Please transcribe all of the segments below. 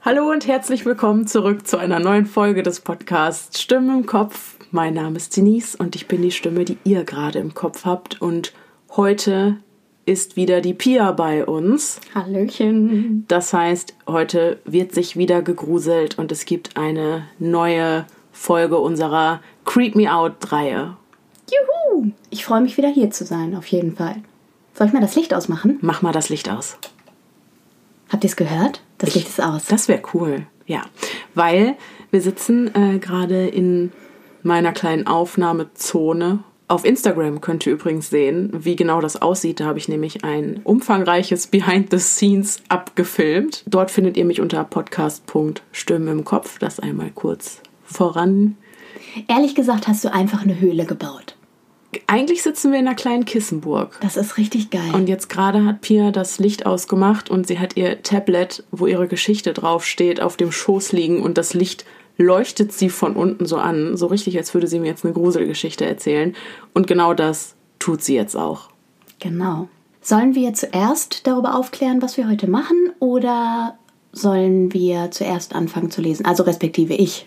Hallo und herzlich willkommen zurück zu einer neuen Folge des Podcasts Stimmen im Kopf. Mein Name ist Denise und ich bin die Stimme, die ihr gerade im Kopf habt. Und heute ist wieder die Pia bei uns. Hallöchen. Das heißt, heute wird sich wieder gegruselt und es gibt eine neue Folge unserer Creep Me Out-Reihe. Juhu! Ich freue mich wieder hier zu sein, auf jeden Fall. Soll ich mal das Licht ausmachen? Mach mal das Licht aus. Habt ihr es gehört? Das Licht ist aus. Das wäre cool, ja. Weil wir sitzen gerade in meiner kleinen Aufnahmezone. Auf Instagram könnt ihr übrigens sehen, wie genau das aussieht. Da habe ich nämlich ein umfangreiches Behind the Scenes abgefilmt. Dort findet ihr mich unter podcast.stimmen im Kopf. Das einmal kurz voran. Ehrlich gesagt hast du einfach eine Höhle gebaut. Eigentlich sitzen wir in einer kleinen Kissenburg. Das ist richtig geil. Und jetzt gerade hat Pia das Licht ausgemacht und sie hat ihr Tablet, wo ihre Geschichte draufsteht, auf dem Schoß liegen und das Licht leuchtet sie von unten so an. So richtig, als würde sie mir jetzt eine Gruselgeschichte erzählen. Und genau das tut sie jetzt auch. Genau. Sollen wir zuerst darüber aufklären, was wir heute machen, oder sollen wir zuerst anfangen zu lesen? Also respektive ich.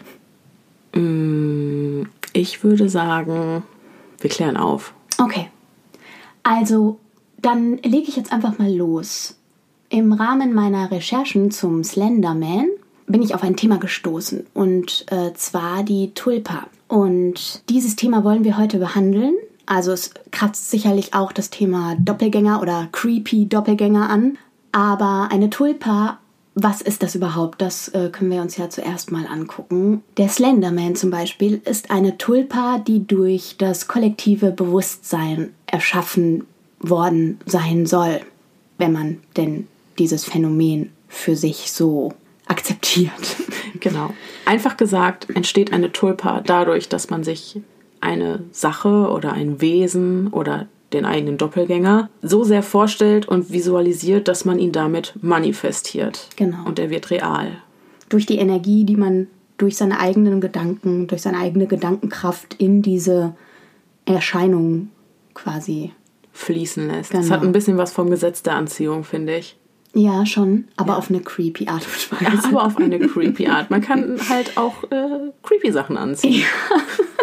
Ich würde sagen, wir klären auf. Okay. Also, dann lege ich jetzt einfach mal los. Im Rahmen meiner Recherchen zum Slenderman bin ich auf ein Thema gestoßen, und zwar die Tulpa. Und dieses Thema wollen wir heute behandeln. Also es kratzt sicherlich auch das Thema Doppelgänger oder creepy Doppelgänger an. Aber eine Tulpa, was ist das überhaupt? Das können wir uns ja zuerst mal angucken. Der Slenderman zum Beispiel ist eine Tulpa, die durch das kollektive Bewusstsein erschaffen worden sein soll, wenn man denn dieses Phänomen für sich so akzeptiert. Genau. Einfach gesagt, entsteht eine Tulpa dadurch, dass man sich eine Sache oder ein Wesen oder den eigenen Doppelgänger so sehr vorstellt und visualisiert, dass man ihn damit manifestiert. Genau. Und er wird real. Durch die Energie, die man durch seine eigenen Gedanken, durch seine eigene Gedankenkraft in diese Erscheinung quasi fließen lässt. Genau. Das hat ein bisschen was vom Gesetz der Anziehung, finde ich. Ja, schon, aber auf eine creepy Art und Weise. Ja, aber auf eine creepy Art. Man kann halt auch creepy Sachen anziehen. Ja.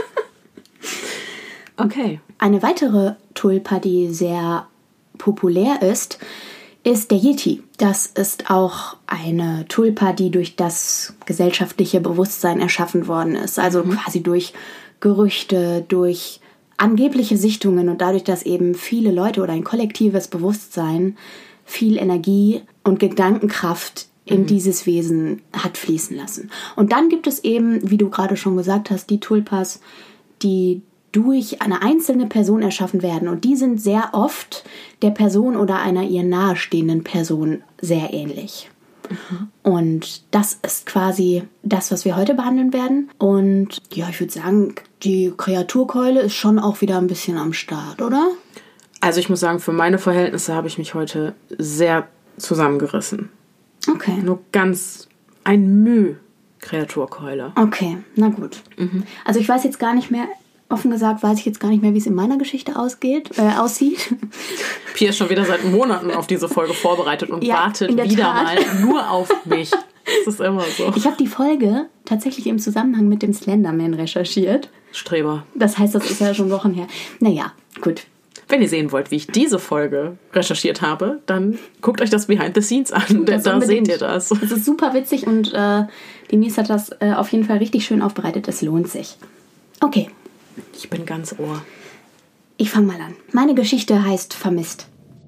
Okay. Eine weitere Tulpa, die sehr populär ist der Yeti. Das ist auch eine Tulpa, die durch das gesellschaftliche Bewusstsein erschaffen worden ist. Also quasi durch Gerüchte, durch angebliche Sichtungen und dadurch, dass eben viele Leute oder ein kollektives Bewusstsein viel Energie und Gedankenkraft in dieses Wesen hat fließen lassen. Und dann gibt es eben, wie du gerade schon gesagt hast, die Tulpas, die durch eine einzelne Person erschaffen werden. Und die sind sehr oft der Person oder einer ihr nahestehenden Person sehr ähnlich. Und das ist quasi das, was wir heute behandeln werden. Und ja, ich würde sagen, die Kreaturkeule ist schon auch wieder ein bisschen am Start, oder? Also ich muss sagen, für meine Verhältnisse habe ich mich heute sehr zusammengerissen. Okay. Nur ganz ein Müh Kreaturkeule. Okay, na gut. Also ich weiß jetzt gar nicht mehr, offen gesagt, weiß ich jetzt gar nicht mehr, wie es in meiner Geschichte aussieht. Pia ist schon wieder seit Monaten auf diese Folge vorbereitet und wartet wieder mal nur auf mich. Das ist immer so. Ich habe die Folge tatsächlich im Zusammenhang mit dem Slenderman recherchiert. Streber. Das heißt, das ist ja schon Wochen her. Naja, gut. Wenn ihr sehen wollt, wie ich diese Folge recherchiert habe, dann guckt euch das Behind the Scenes an. Da seht ihr das. Es ist super witzig und Denise hat das auf jeden Fall richtig schön aufbereitet. Es lohnt sich. Okay. Ich bin ganz Ohr. Ich fange mal an. Meine Geschichte heißt Vermisst.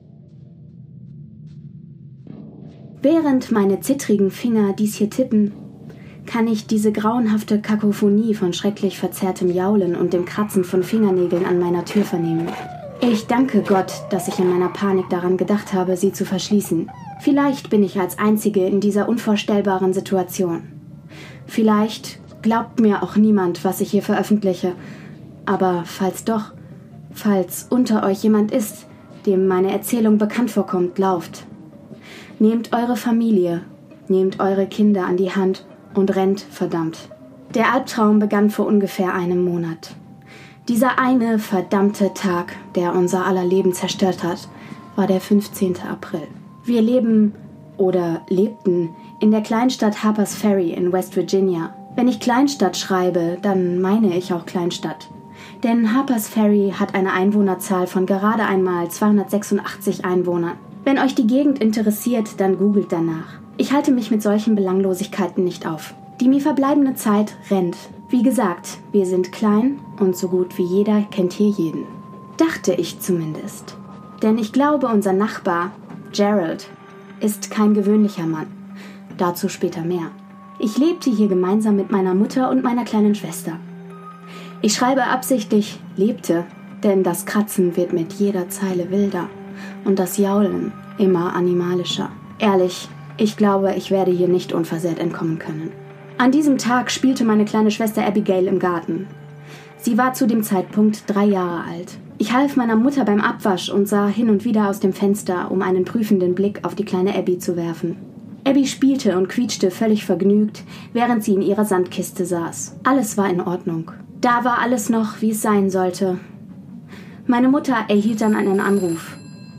Während meine zittrigen Finger dies hier tippen, kann ich diese grauenhafte Kakophonie von schrecklich verzerrtem Jaulen und dem Kratzen von Fingernägeln an meiner Tür vernehmen. Ich danke Gott, dass ich in meiner Panik daran gedacht habe, sie zu verschließen. Vielleicht bin ich als Einzige in dieser unvorstellbaren Situation. Vielleicht glaubt mir auch niemand, was ich hier veröffentliche. Aber falls doch, falls unter euch jemand ist, dem meine Erzählung bekannt vorkommt, lauft. Nehmt eure Familie, nehmt eure Kinder an die Hand und rennt, verdammt. Der Albtraum begann vor ungefähr einem Monat. Dieser eine verdammte Tag, der unser aller Leben zerstört hat, war der 15. April. Wir leben oder lebten in der Kleinstadt Harpers Ferry in West Virginia. Wenn ich Kleinstadt schreibe, dann meine ich auch Kleinstadt. Denn Harpers Ferry hat eine Einwohnerzahl von gerade einmal 286 Einwohnern. Wenn euch die Gegend interessiert, dann googelt danach. Ich halte mich mit solchen Belanglosigkeiten nicht auf. Die mir verbleibende Zeit rennt. Wie gesagt, wir sind klein und so gut wie jeder kennt hier jeden. Dachte ich zumindest. Denn ich glaube, unser Nachbar, Gerald, ist kein gewöhnlicher Mann. Dazu später mehr. Ich lebte hier gemeinsam mit meiner Mutter und meiner kleinen Schwester. Ich schreibe absichtlich lebte, denn das Kratzen wird mit jeder Zeile wilder und das Jaulen immer animalischer. Ehrlich, ich glaube, ich werde hier nicht unversehrt entkommen können. An diesem Tag spielte meine kleine Schwester Abigail im Garten. Sie war zu dem Zeitpunkt 3 Jahre alt. Ich half meiner Mutter beim Abwasch und sah hin und wieder aus dem Fenster, um einen prüfenden Blick auf die kleine Abby zu werfen. Abby spielte und quietschte völlig vergnügt, während sie in ihrer Sandkiste saß. Alles war in Ordnung. Da war alles noch, wie es sein sollte. Meine Mutter erhielt dann einen Anruf.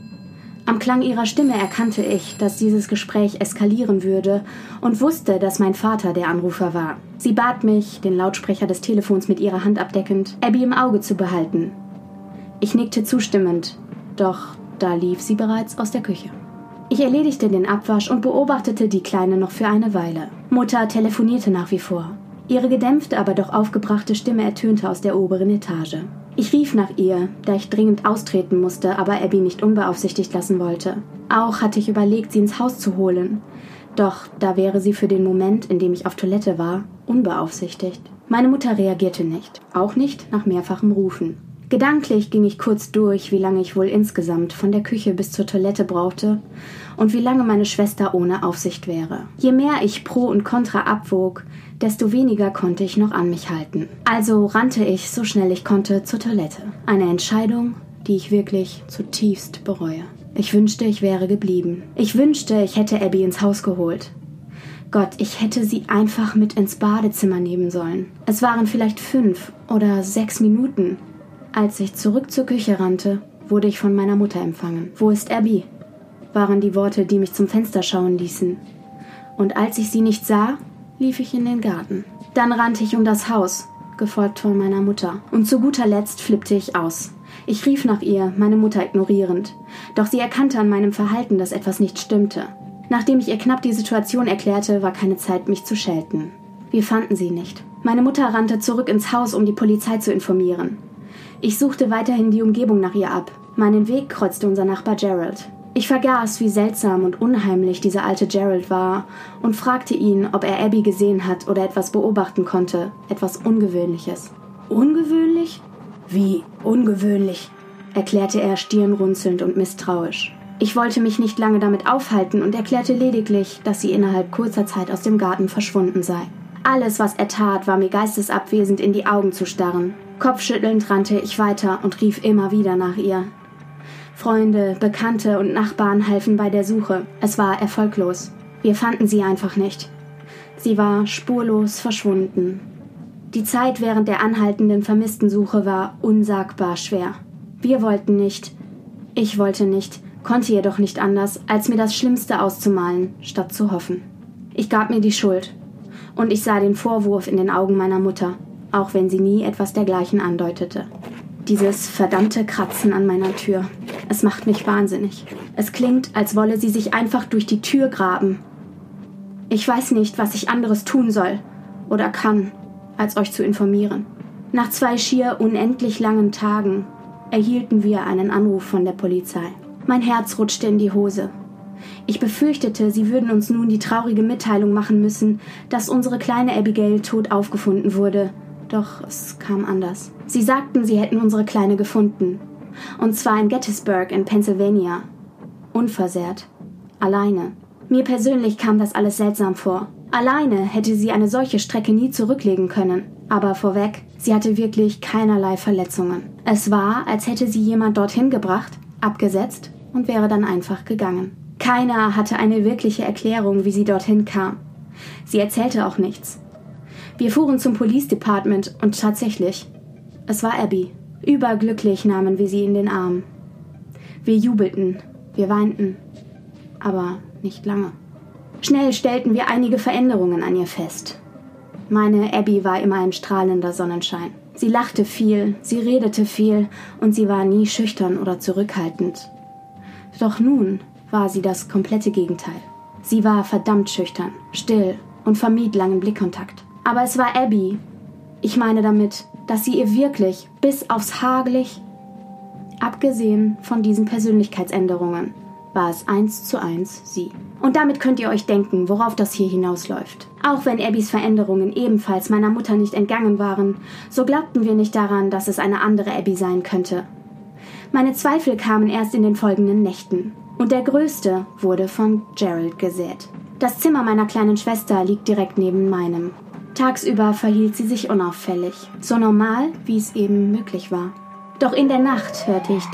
Am Klang ihrer Stimme erkannte ich, dass dieses Gespräch eskalieren würde und wusste, dass mein Vater der Anrufer war. Sie bat mich, den Lautsprecher des Telefons mit ihrer Hand abdeckend, Abby im Auge zu behalten. Ich nickte zustimmend, doch da lief sie bereits aus der Küche. Ich erledigte den Abwasch und beobachtete die Kleine noch für eine Weile. Mutter telefonierte nach wie vor. Ihre gedämpfte, aber doch aufgebrachte Stimme ertönte aus der oberen Etage. Ich rief nach ihr, da ich dringend austreten musste, aber Abby nicht unbeaufsichtigt lassen wollte. Auch hatte ich überlegt, sie ins Haus zu holen. Doch da wäre sie für den Moment, in dem ich auf Toilette war, unbeaufsichtigt. Meine Mutter reagierte nicht, auch nicht nach mehrfachem Rufen. Gedanklich ging ich kurz durch, wie lange ich wohl insgesamt von der Küche bis zur Toilette brauchte und wie lange meine Schwester ohne Aufsicht wäre. Je mehr ich Pro und Contra abwog, desto weniger konnte ich noch an mich halten. Also rannte ich, so schnell ich konnte, zur Toilette. Eine Entscheidung, die ich wirklich zutiefst bereue. Ich wünschte, ich wäre geblieben. Ich wünschte, ich hätte Abby ins Haus geholt. Gott, ich hätte sie einfach mit ins Badezimmer nehmen sollen. Es waren vielleicht 5 oder 6 Minuten. Als ich zurück zur Küche rannte, wurde ich von meiner Mutter empfangen. »Wo ist Abby?« waren die Worte, die mich zum Fenster schauen ließen. Und als ich sie nicht sah, lief ich in den Garten. Dann rannte ich um das Haus, gefolgt von meiner Mutter. Und zu guter Letzt flippte ich aus. Ich rief nach ihr, meine Mutter ignorierend. Doch sie erkannte an meinem Verhalten, dass etwas nicht stimmte. Nachdem ich ihr knapp die Situation erklärte, war keine Zeit, mich zu schelten. Wir fanden sie nicht. Meine Mutter rannte zurück ins Haus, um die Polizei zu informieren. Ich suchte weiterhin die Umgebung nach ihr ab. Meinen Weg kreuzte unser Nachbar Gerald. Ich vergaß, wie seltsam und unheimlich dieser alte Gerald war und fragte ihn, ob er Abby gesehen hat oder etwas beobachten konnte. Etwas Ungewöhnliches. Ungewöhnlich? Wie ungewöhnlich? Erklärte er stirnrunzelnd und misstrauisch. Ich wollte mich nicht lange damit aufhalten und erklärte lediglich, dass sie innerhalb kurzer Zeit aus dem Garten verschwunden sei. Alles, was er tat, war mir geistesabwesend in die Augen zu starren. Kopfschüttelnd rannte ich weiter und rief immer wieder nach ihr. Freunde, Bekannte und Nachbarn halfen bei der Suche. Es war erfolglos. Wir fanden sie einfach nicht. Sie war spurlos verschwunden. Die Zeit während der anhaltenden Vermisstensuche war unsagbar schwer. Wir wollten nicht, ich wollte nicht, konnte jedoch nicht anders, als mir das Schlimmste auszumalen, statt zu hoffen. Ich gab mir die Schuld. Und ich sah den Vorwurf in den Augen meiner Mutter, auch wenn sie nie etwas dergleichen andeutete. Dieses verdammte Kratzen an meiner Tür. Es macht mich wahnsinnig. Es klingt, als wolle sie sich einfach durch die Tür graben. Ich weiß nicht, was ich anderes tun soll oder kann, als euch zu informieren. Nach 2 schier unendlich langen Tagen erhielten wir einen Anruf von der Polizei. Mein Herz rutschte in die Hose. Ich befürchtete, sie würden uns nun die traurige Mitteilung machen müssen, dass unsere kleine Abigail tot aufgefunden wurde. Doch es kam anders. Sie sagten, sie hätten unsere Kleine gefunden. Und zwar in Gettysburg in Pennsylvania. Unversehrt. Alleine. Mir persönlich kam das alles seltsam vor. Alleine hätte sie eine solche Strecke nie zurücklegen können. Aber vorweg, sie hatte wirklich keinerlei Verletzungen. Es war, als hätte sie jemand dorthin gebracht, abgesetzt und wäre dann einfach gegangen. Keiner hatte eine wirkliche Erklärung, wie sie dorthin kam. Sie erzählte auch nichts. Wir fuhren zum Police Department und tatsächlich, es war Abby. Überglücklich nahmen wir sie in den Arm. Wir jubelten, wir weinten, aber nicht lange. Schnell stellten wir einige Veränderungen an ihr fest. Meine Abby war immer ein strahlender Sonnenschein. Sie lachte viel, sie redete viel und sie war nie schüchtern oder zurückhaltend. Doch nun war sie das komplette Gegenteil. Sie war verdammt schüchtern, still und vermied langen Blickkontakt. Aber es war Abby. Ich meine damit, dass sie ihr wirklich bis aufs Haar glich. Abgesehen von diesen Persönlichkeitsänderungen war es 1:1 sie. Und damit könnt ihr euch denken, worauf das hier hinausläuft. Auch wenn Abbys Veränderungen ebenfalls meiner Mutter nicht entgangen waren, so glaubten wir nicht daran, dass es eine andere Abby sein könnte. Meine Zweifel kamen erst in den folgenden Nächten. Und der größte wurde von Gerald gesät. Das Zimmer meiner kleinen Schwester liegt direkt neben meinem. Tagsüber verhielt sie sich unauffällig, so normal, wie es eben möglich war. Doch in der Nacht hörte ich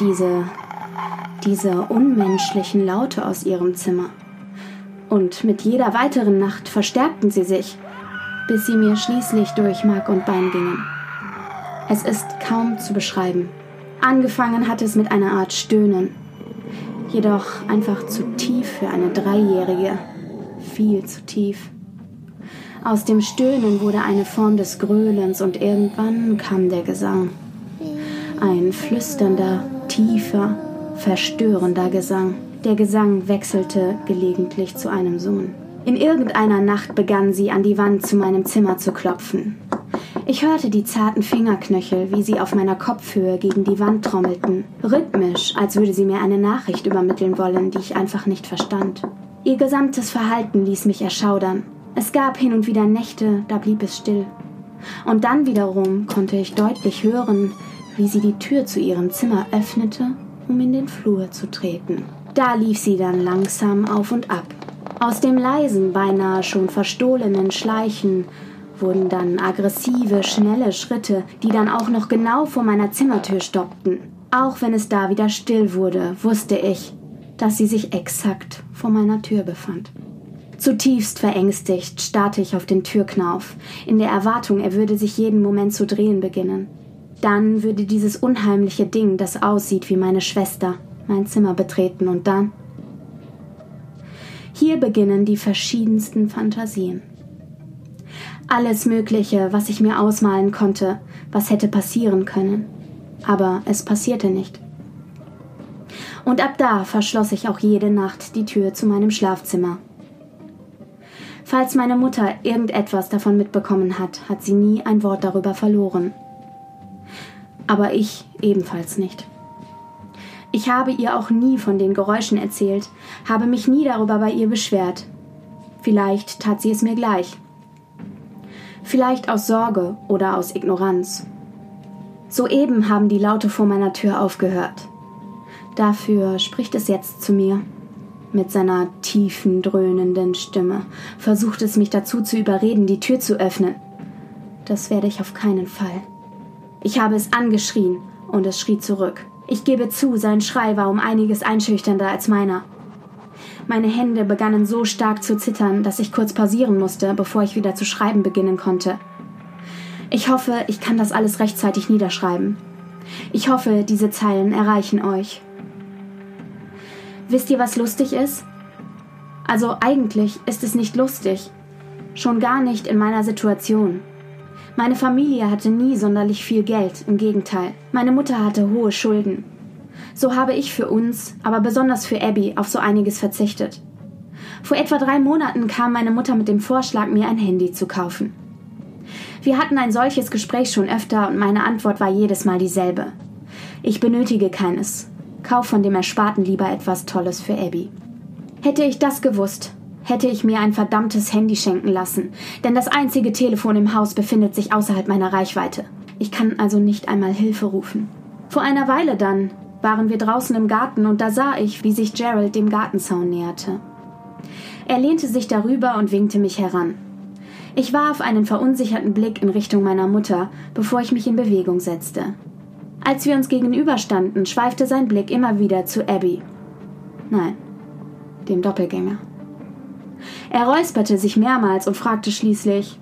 diese unmenschlichen Laute aus ihrem Zimmer. Und mit jeder weiteren Nacht verstärkten sie sich, bis sie mir schließlich durch Mark und Bein gingen. Es ist kaum zu beschreiben. Angefangen hat es mit einer Art Stöhnen, jedoch einfach zu tief für eine 3-Jährige, viel zu tief. Aus dem Stöhnen wurde eine Form des Gröhlens und irgendwann kam der Gesang. Ein flüsternder, tiefer, verstörender Gesang. Der Gesang wechselte gelegentlich zu einem Summen. In irgendeiner Nacht begann sie an die Wand zu meinem Zimmer zu klopfen. Ich hörte die zarten Fingerknöchel, wie sie auf meiner Kopfhöhe gegen die Wand trommelten. Rhythmisch, als würde sie mir eine Nachricht übermitteln wollen, die ich einfach nicht verstand. Ihr gesamtes Verhalten ließ mich erschaudern. Es gab hin und wieder Nächte, da blieb es still. Und dann wiederum konnte ich deutlich hören, wie sie die Tür zu ihrem Zimmer öffnete, um in den Flur zu treten. Da lief sie dann langsam auf und ab. Aus dem leisen, beinahe schon verstohlenen Schleichen wurden dann aggressive, schnelle Schritte, die dann auch noch genau vor meiner Zimmertür stoppten. Auch wenn es da wieder still wurde, wusste ich, dass sie sich exakt vor meiner Tür befand. Zutiefst verängstigt starrte ich auf den Türknauf, in der Erwartung, er würde sich jeden Moment zu drehen beginnen. Dann würde dieses unheimliche Ding, das aussieht wie meine Schwester, mein Zimmer betreten und dann... Hier beginnen die verschiedensten Fantasien. Alles Mögliche, was ich mir ausmalen konnte, was hätte passieren können. Aber es passierte nicht. Und ab da verschloss ich auch jede Nacht die Tür zu meinem Schlafzimmer. Falls meine Mutter irgendetwas davon mitbekommen hat, hat sie nie ein Wort darüber verloren. Aber ich ebenfalls nicht. Ich habe ihr auch nie von den Geräuschen erzählt, habe mich nie darüber bei ihr beschwert. Vielleicht tat sie es mir gleich. Vielleicht aus Sorge oder aus Ignoranz. Soeben haben die Laute vor meiner Tür aufgehört. Dafür spricht es jetzt zu mir. Mit seiner tiefen, dröhnenden Stimme versucht es mich dazu zu überreden, die Tür zu öffnen. Das werde ich auf keinen Fall. Ich habe es angeschrien und es schrie zurück. Ich gebe zu, sein Schrei war um einiges einschüchternder als meiner. Meine Hände begannen so stark zu zittern, dass ich kurz pausieren musste, bevor ich wieder zu schreiben beginnen konnte. Ich hoffe, ich kann das alles rechtzeitig niederschreiben. Ich hoffe, diese Zeilen erreichen euch. Wisst ihr, was lustig ist? Also eigentlich ist es nicht lustig. Schon gar nicht in meiner Situation. Meine Familie hatte nie sonderlich viel Geld, im Gegenteil. Meine Mutter hatte hohe Schulden. So habe ich für uns, aber besonders für Abby, auf so einiges verzichtet. Vor etwa 3 Monaten kam meine Mutter mit dem Vorschlag, mir ein Handy zu kaufen. Wir hatten ein solches Gespräch schon öfter und meine Antwort war jedes Mal dieselbe. Ich benötige keines. Kauf von dem Ersparten lieber etwas Tolles für Abby. Hätte ich das gewusst, hätte ich mir ein verdammtes Handy schenken lassen, denn das einzige Telefon im Haus befindet sich außerhalb meiner Reichweite. Ich kann also nicht einmal Hilfe rufen. Vor einer Weile dann waren wir draußen im Garten und da sah ich, wie sich Gerald dem Gartenzaun näherte. Er lehnte sich darüber und winkte mich heran. Ich warf einen verunsicherten Blick in Richtung meiner Mutter, bevor ich mich in Bewegung setzte. Als wir uns gegenüberstanden, schweifte sein Blick immer wieder zu Abby. Nein, dem Doppelgänger. Er räusperte sich mehrmals und fragte schließlich: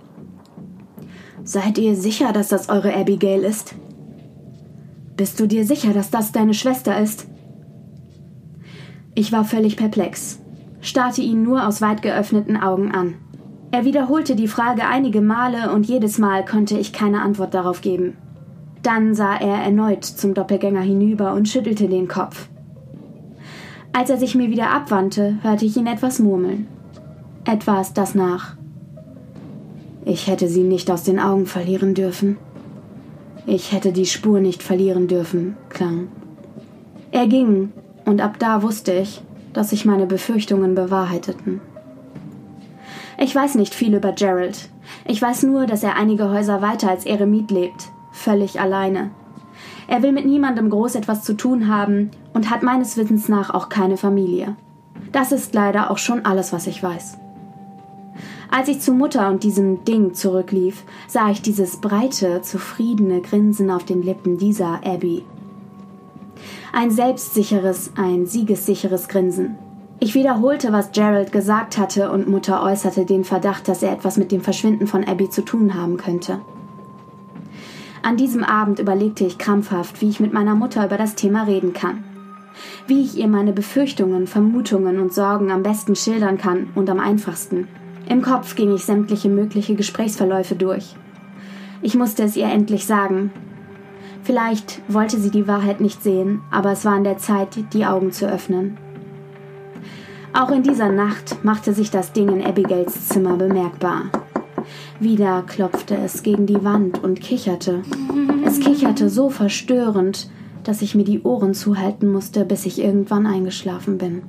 »Seid ihr sicher, dass das eure Abigail ist? Bist du dir sicher, dass das deine Schwester ist?« Ich war völlig perplex. starrte ihn nur aus weit geöffneten Augen an. Er wiederholte die Frage einige Male und jedes Mal konnte ich keine Antwort darauf geben. Dann sah er erneut zum Doppelgänger hinüber und schüttelte den Kopf. Als er sich mir wieder abwandte, hörte ich ihn etwas murmeln. Etwas, das nach: Ich hätte sie nicht aus den Augen verlieren dürfen. Ich hätte die Spur nicht verlieren dürfen, klang. Er ging, und ab da wusste ich, dass sich meine Befürchtungen bewahrheiteten. Ich weiß nicht viel über Gerald. Ich weiß nur, dass er einige Häuser weiter als Eremit lebt, völlig alleine. Er will mit niemandem groß etwas zu tun haben und hat meines Wissens nach auch keine Familie. Das ist leider auch schon alles, was ich weiß. Als ich zu Mutter und diesem Ding zurücklief, sah ich dieses breite, zufriedene Grinsen auf den Lippen dieser Abby. Ein selbstsicheres, ein siegessicheres Grinsen. Ich wiederholte, was Gerald gesagt hatte, und Mutter äußerte den Verdacht, dass er etwas mit dem Verschwinden von Abby zu tun haben könnte. An diesem Abend überlegte ich krampfhaft, wie ich mit meiner Mutter über das Thema reden kann. Wie ich ihr meine Befürchtungen, Vermutungen und Sorgen am besten schildern kann und am einfachsten. Im Kopf ging ich sämtliche mögliche Gesprächsverläufe durch. Ich musste es ihr endlich sagen. Vielleicht wollte sie die Wahrheit nicht sehen, aber es war an der Zeit, die Augen zu öffnen. Auch in dieser Nacht machte sich das Ding in Abigails Zimmer bemerkbar. Wieder klopfte es gegen die Wand und kicherte. Es kicherte so verstörend, dass ich mir die Ohren zuhalten musste, bis ich irgendwann eingeschlafen bin.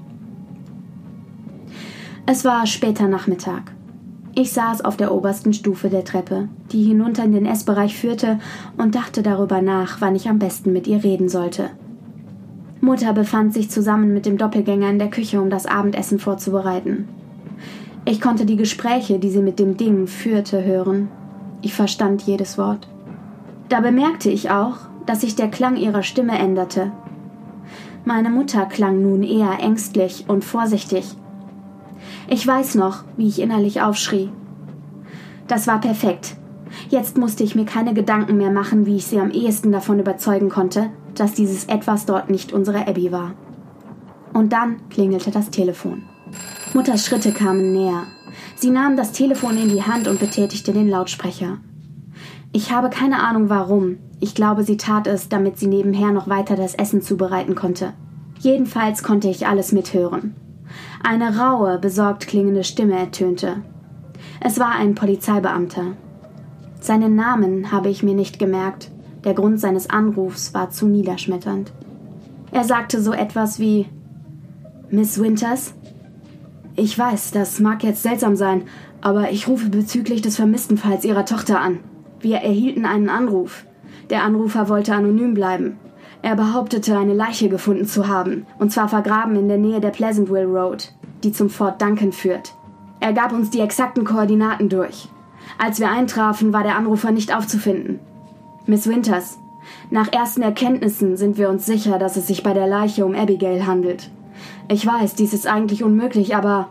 Es war später Nachmittag. Ich saß auf der obersten Stufe der Treppe, die hinunter in den Essbereich führte, und dachte darüber nach, wann ich am besten mit ihr reden sollte. Mutter befand sich zusammen mit dem Doppelgänger in der Küche, um das Abendessen vorzubereiten. Ich konnte die Gespräche, die sie mit dem Ding führte, hören. Ich verstand jedes Wort. Da bemerkte ich auch, dass sich der Klang ihrer Stimme änderte. Meine Mutter klang nun eher ängstlich und vorsichtig. Ich weiß noch, wie ich innerlich aufschrie. Das war perfekt. Jetzt musste ich mir keine Gedanken mehr machen, wie ich sie am ehesten davon überzeugen konnte, dass dieses Etwas dort nicht unsere Abby war. Und dann klingelte das Telefon. Mutters Schritte kamen näher. Sie nahm das Telefon in die Hand und betätigte den Lautsprecher. Ich habe keine Ahnung warum. Ich glaube, sie tat es, damit sie nebenher noch weiter das Essen zubereiten konnte. Jedenfalls konnte ich alles mithören. Eine raue, besorgt klingende Stimme ertönte. Es war ein Polizeibeamter. Seinen Namen habe ich mir nicht gemerkt. Der Grund seines Anrufs war zu niederschmetternd. Er sagte so etwas wie: »Miss Winters? Ich weiß, das mag jetzt seltsam sein, aber ich rufe bezüglich des Vermisstenfalls Ihrer Tochter an. Wir erhielten einen Anruf. Der Anrufer wollte anonym bleiben. Er behauptete, eine Leiche gefunden zu haben, und zwar vergraben in der Nähe der Pleasantville Road, die zum Fort Duncan führt. Er gab uns die exakten Koordinaten durch. Als wir eintrafen, war der Anrufer nicht aufzufinden. Miss Winters, nach ersten Erkenntnissen sind wir uns sicher, dass es sich bei der Leiche um Abigail handelt. Ich weiß, dies ist eigentlich unmöglich, aber...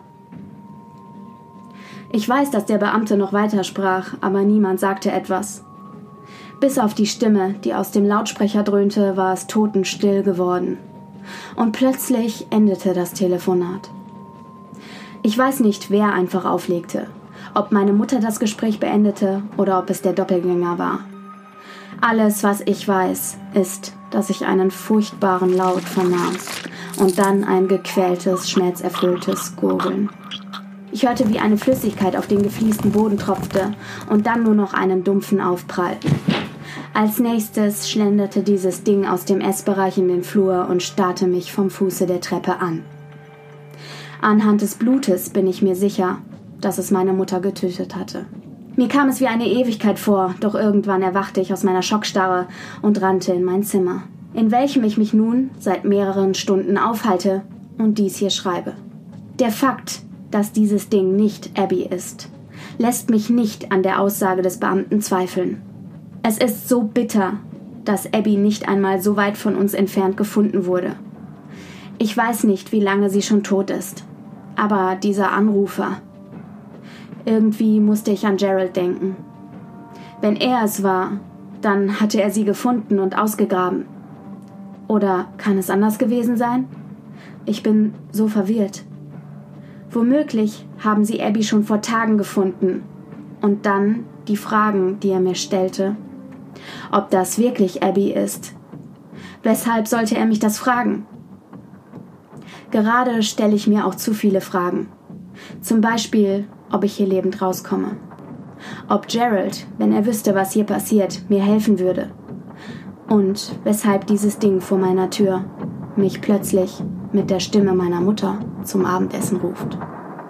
Ich weiß, dass der Beamte noch weitersprach, aber niemand sagte etwas. Bis auf die Stimme, die aus dem Lautsprecher dröhnte, war es totenstill geworden. Und plötzlich endete das Telefonat. Ich weiß nicht, wer einfach auflegte. Ob meine Mutter das Gespräch beendete oder ob es der Doppelgänger war. Alles, was ich weiß, ist, dass ich einen furchtbaren Laut vernahm und dann ein gequältes, schmerzerfülltes Gurgeln. Ich hörte, wie eine Flüssigkeit auf den gefliesten Boden tropfte und dann nur noch einen dumpfen Aufprall. Als nächstes schlenderte dieses Ding aus dem Essbereich in den Flur und starrte mich vom Fuße der Treppe an. Anhand des Blutes bin ich mir sicher, dass es meine Mutter getötet hatte. Mir kam es wie eine Ewigkeit vor, doch irgendwann erwachte ich aus meiner Schockstarre und rannte in mein Zimmer, in welchem ich mich nun seit mehreren Stunden aufhalte und dies hier schreibe. Der Fakt, dass dieses Ding nicht Abby ist, lässt mich nicht an der Aussage des Beamten zweifeln. Es ist so bitter, dass Abby nicht einmal so weit von uns entfernt gefunden wurde. Ich weiß nicht, wie lange sie schon tot ist, aber dieser Anrufer... Irgendwie musste ich an Gerald denken. Wenn er es war, dann hatte er sie gefunden und ausgegraben. Oder kann es anders gewesen sein? Ich bin so verwirrt. Womöglich haben sie Abby schon vor Tagen gefunden. Und dann die Fragen, die er mir stellte. Ob das wirklich Abby ist. Weshalb sollte er mich das fragen? Gerade stelle ich mir auch zu viele Fragen. Zum Beispiel, ob ich hier lebend rauskomme. Ob Gerald, wenn er wüsste, was hier passiert, mir helfen würde. Und weshalb dieses Ding vor meiner Tür mich plötzlich mit der Stimme meiner Mutter zum Abendessen ruft.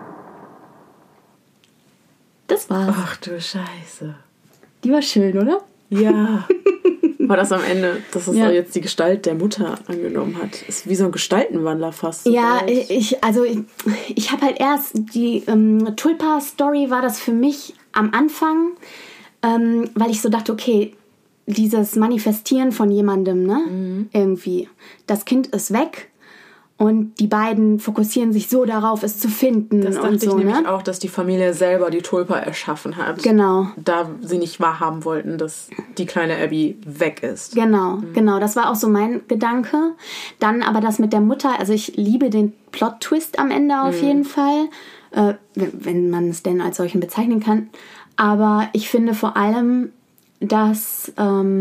Das war's. Ach du Scheiße. Die war schön, oder? Ja. War das am Ende, dass es Ja. jetzt die Gestalt der Mutter angenommen hat? Ist wie so ein Gestaltenwandler fast. Ja, ich habe halt erst die Tulpa-Story war das für mich am Anfang, weil ich so dachte, okay, dieses Manifestieren von jemandem, ne, irgendwie, das Kind ist weg und die beiden fokussieren sich so darauf, es zu finden Das dachte und so, ich nämlich ne? auch, dass die Familie selber die Tulpa erschaffen hat. Genau. Da sie nicht wahrhaben wollten, dass die kleine Abby weg ist. Genau, das war auch so mein Gedanke. Dann aber das mit der Mutter, also ich liebe den Plot-Twist am Ende auf jeden Fall, wenn man es denn als solchen bezeichnen kann. Aber ich finde vor allem, dass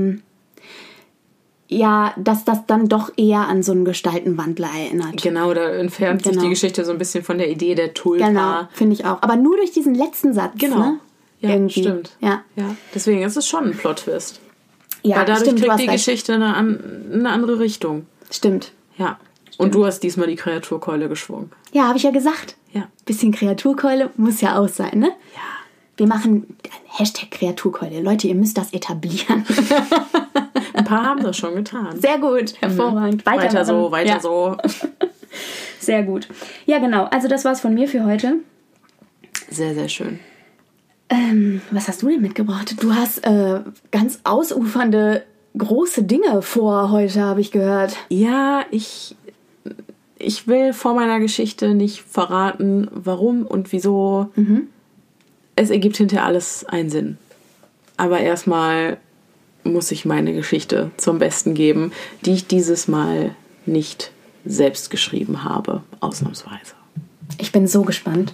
dass das dann doch eher an so einen Gestaltenwandler erinnert. Genau, da entfernt sich die Geschichte so ein bisschen von der Idee der Tulpa. Genau, finde ich auch. Aber nur durch diesen letzten Satz, Genau. ne? Ja, Irgendwie. stimmt. Ja. Deswegen ist es schon ein Plot-Twist. Ja, Weil dadurch stimmt, du kriegt hast die recht. Geschichte eine andere Richtung. Stimmt. Ja. Und du hast diesmal die Kreaturkeule geschwungen. Ja, habe ich ja gesagt. Ja. Bisschen Kreaturkeule muss ja auch sein, ne? Ja. Wir machen Hashtag Kreaturkeule. Leute, ihr müsst das etablieren. Ein paar haben das schon getan. Sehr gut, hervorragend. Weiter so, weiter Ja, so. sehr gut. Ja, genau. Also das war's von mir für heute. Sehr, sehr schön. Was hast du denn mitgebracht? Du hast ganz ausufernde große Dinge vor heute, habe ich gehört. Ja, ich will vor meiner Geschichte nicht verraten, warum und wieso. Es ergibt hinterher alles einen Sinn. Aber erstmal muss ich meine Geschichte zum Besten geben, die ich dieses Mal nicht selbst geschrieben habe, ausnahmsweise. Ich bin so gespannt.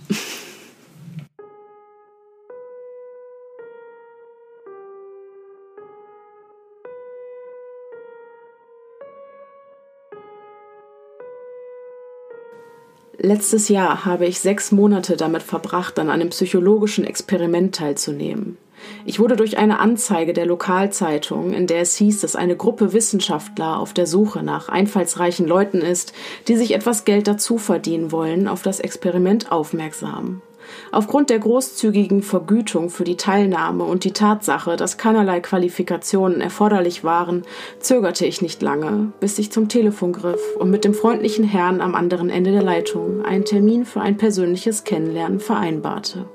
Letztes Jahr habe ich 6 Monate damit verbracht, an einem psychologischen Experiment teilzunehmen. Ich wurde durch eine Anzeige der Lokalzeitung, in der es hieß, dass eine Gruppe Wissenschaftler auf der Suche nach einfallsreichen Leuten ist, die sich etwas Geld dazu verdienen wollen, auf das Experiment aufmerksam. Aufgrund der großzügigen Vergütung für die Teilnahme und die Tatsache, dass keinerlei Qualifikationen erforderlich waren, zögerte ich nicht lange, bis ich zum Telefon griff und mit dem freundlichen Herrn am anderen Ende der Leitung einen Termin für ein persönliches Kennenlernen vereinbarte.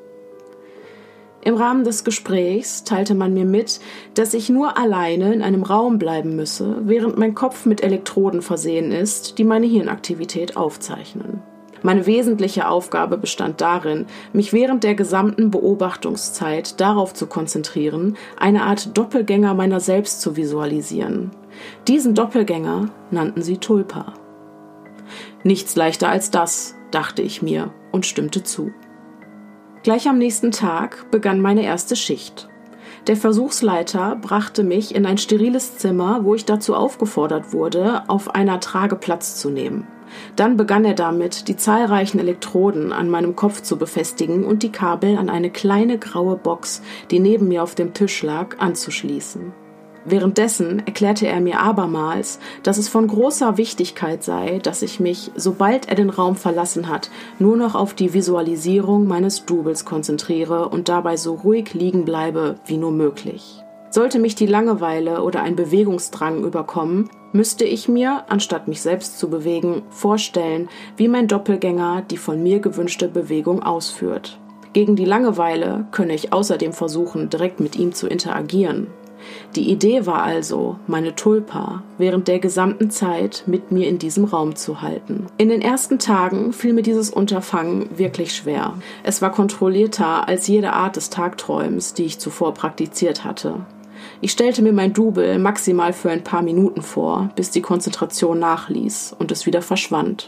Im Rahmen des Gesprächs teilte man mir mit, dass ich nur alleine in einem Raum bleiben müsse, während mein Kopf mit Elektroden versehen ist, die meine Hirnaktivität aufzeichnen. Meine wesentliche Aufgabe bestand darin, mich während der gesamten Beobachtungszeit darauf zu konzentrieren, eine Art Doppelgänger meiner selbst zu visualisieren. Diesen Doppelgänger nannten sie Tulpa. Nichts leichter als das, dachte ich mir und stimmte zu. Gleich am nächsten Tag begann meine erste Schicht. Der Versuchsleiter brachte mich in ein steriles Zimmer, wo ich dazu aufgefordert wurde, auf einer Trage Platz zu nehmen. Dann begann er damit, die zahlreichen Elektroden an meinem Kopf zu befestigen und die Kabel an eine kleine graue Box, die neben mir auf dem Tisch lag, anzuschließen. Währenddessen erklärte er mir abermals, dass es von großer Wichtigkeit sei, dass ich mich, sobald er den Raum verlassen hat, nur noch auf die Visualisierung meines Doubles konzentriere und dabei so ruhig liegen bleibe wie nur möglich. Sollte mich die Langeweile oder ein Bewegungsdrang überkommen, müsste ich mir, anstatt mich selbst zu bewegen, vorstellen, wie mein Doppelgänger die von mir gewünschte Bewegung ausführt. Gegen die Langeweile könne ich außerdem versuchen, direkt mit ihm zu interagieren. Die Idee war also, meine Tulpa während der gesamten Zeit mit mir in diesem Raum zu halten. In den ersten Tagen fiel mir dieses Unterfangen wirklich schwer. Es war kontrollierter als jede Art des Tagträumens, die ich zuvor praktiziert hatte. Ich stellte mir mein Double maximal für ein paar Minuten vor, bis die Konzentration nachließ und es wieder verschwand.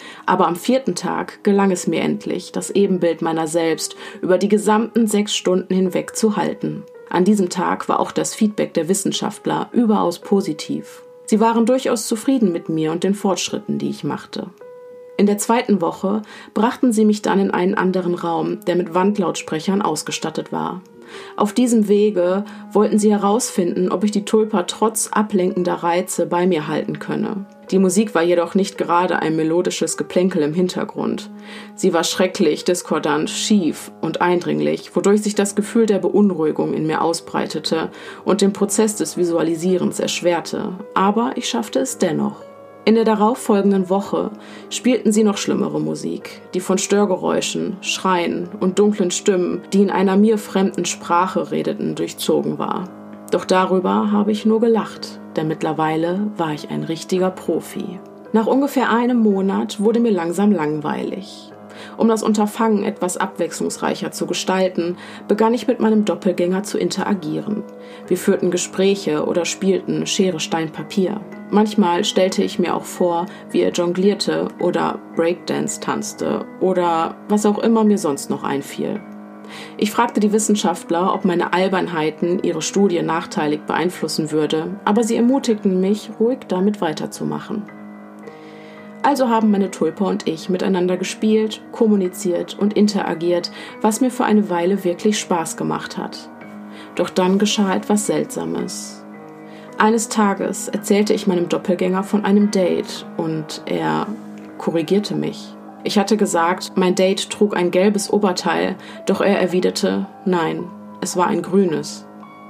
Aber am 4. Tag gelang es mir endlich, das Ebenbild meiner selbst über die gesamten 6 Stunden hinweg zu halten. An diesem Tag war auch das Feedback der Wissenschaftler überaus positiv. Sie waren durchaus zufrieden mit mir und den Fortschritten, die ich machte. In der 2. Woche brachten sie mich dann in einen anderen Raum, der mit Wandlautsprechern ausgestattet war. Auf diesem Wege wollten sie herausfinden, ob ich die Tulpa trotz ablenkender Reize bei mir halten könne. Die Musik war jedoch nicht gerade ein melodisches Geplänkel im Hintergrund. Sie war schrecklich, diskordant, schief und eindringlich, wodurch sich das Gefühl der Beunruhigung in mir ausbreitete und den Prozess des Visualisierens erschwerte. Aber ich schaffte es dennoch. In der darauffolgenden Woche spielten sie noch schlimmere Musik, die von Störgeräuschen, Schreien und dunklen Stimmen, die in einer mir fremden Sprache redeten, durchzogen war. Doch darüber habe ich nur gelacht, denn mittlerweile war ich ein richtiger Profi. Nach ungefähr einem Monat wurde mir langsam langweilig. Um das Unterfangen etwas abwechslungsreicher zu gestalten, begann ich mit meinem Doppelgänger zu interagieren. Wir führten Gespräche oder spielten Schere, Stein, Papier. Manchmal stellte ich mir auch vor, wie er jonglierte oder Breakdance tanzte oder was auch immer mir sonst noch einfiel. Ich fragte die Wissenschaftler, ob meine Albernheiten ihre Studie nachteilig beeinflussen würde, aber sie ermutigten mich, ruhig damit weiterzumachen. Also haben meine Tulpa und ich miteinander gespielt, kommuniziert und interagiert, was mir für eine Weile wirklich Spaß gemacht hat. Doch dann geschah etwas Seltsames. Eines Tages erzählte ich meinem Doppelgänger von einem Date und er korrigierte mich. Ich hatte gesagt, mein Date trug ein gelbes Oberteil, doch er erwiderte, nein, es war ein grünes.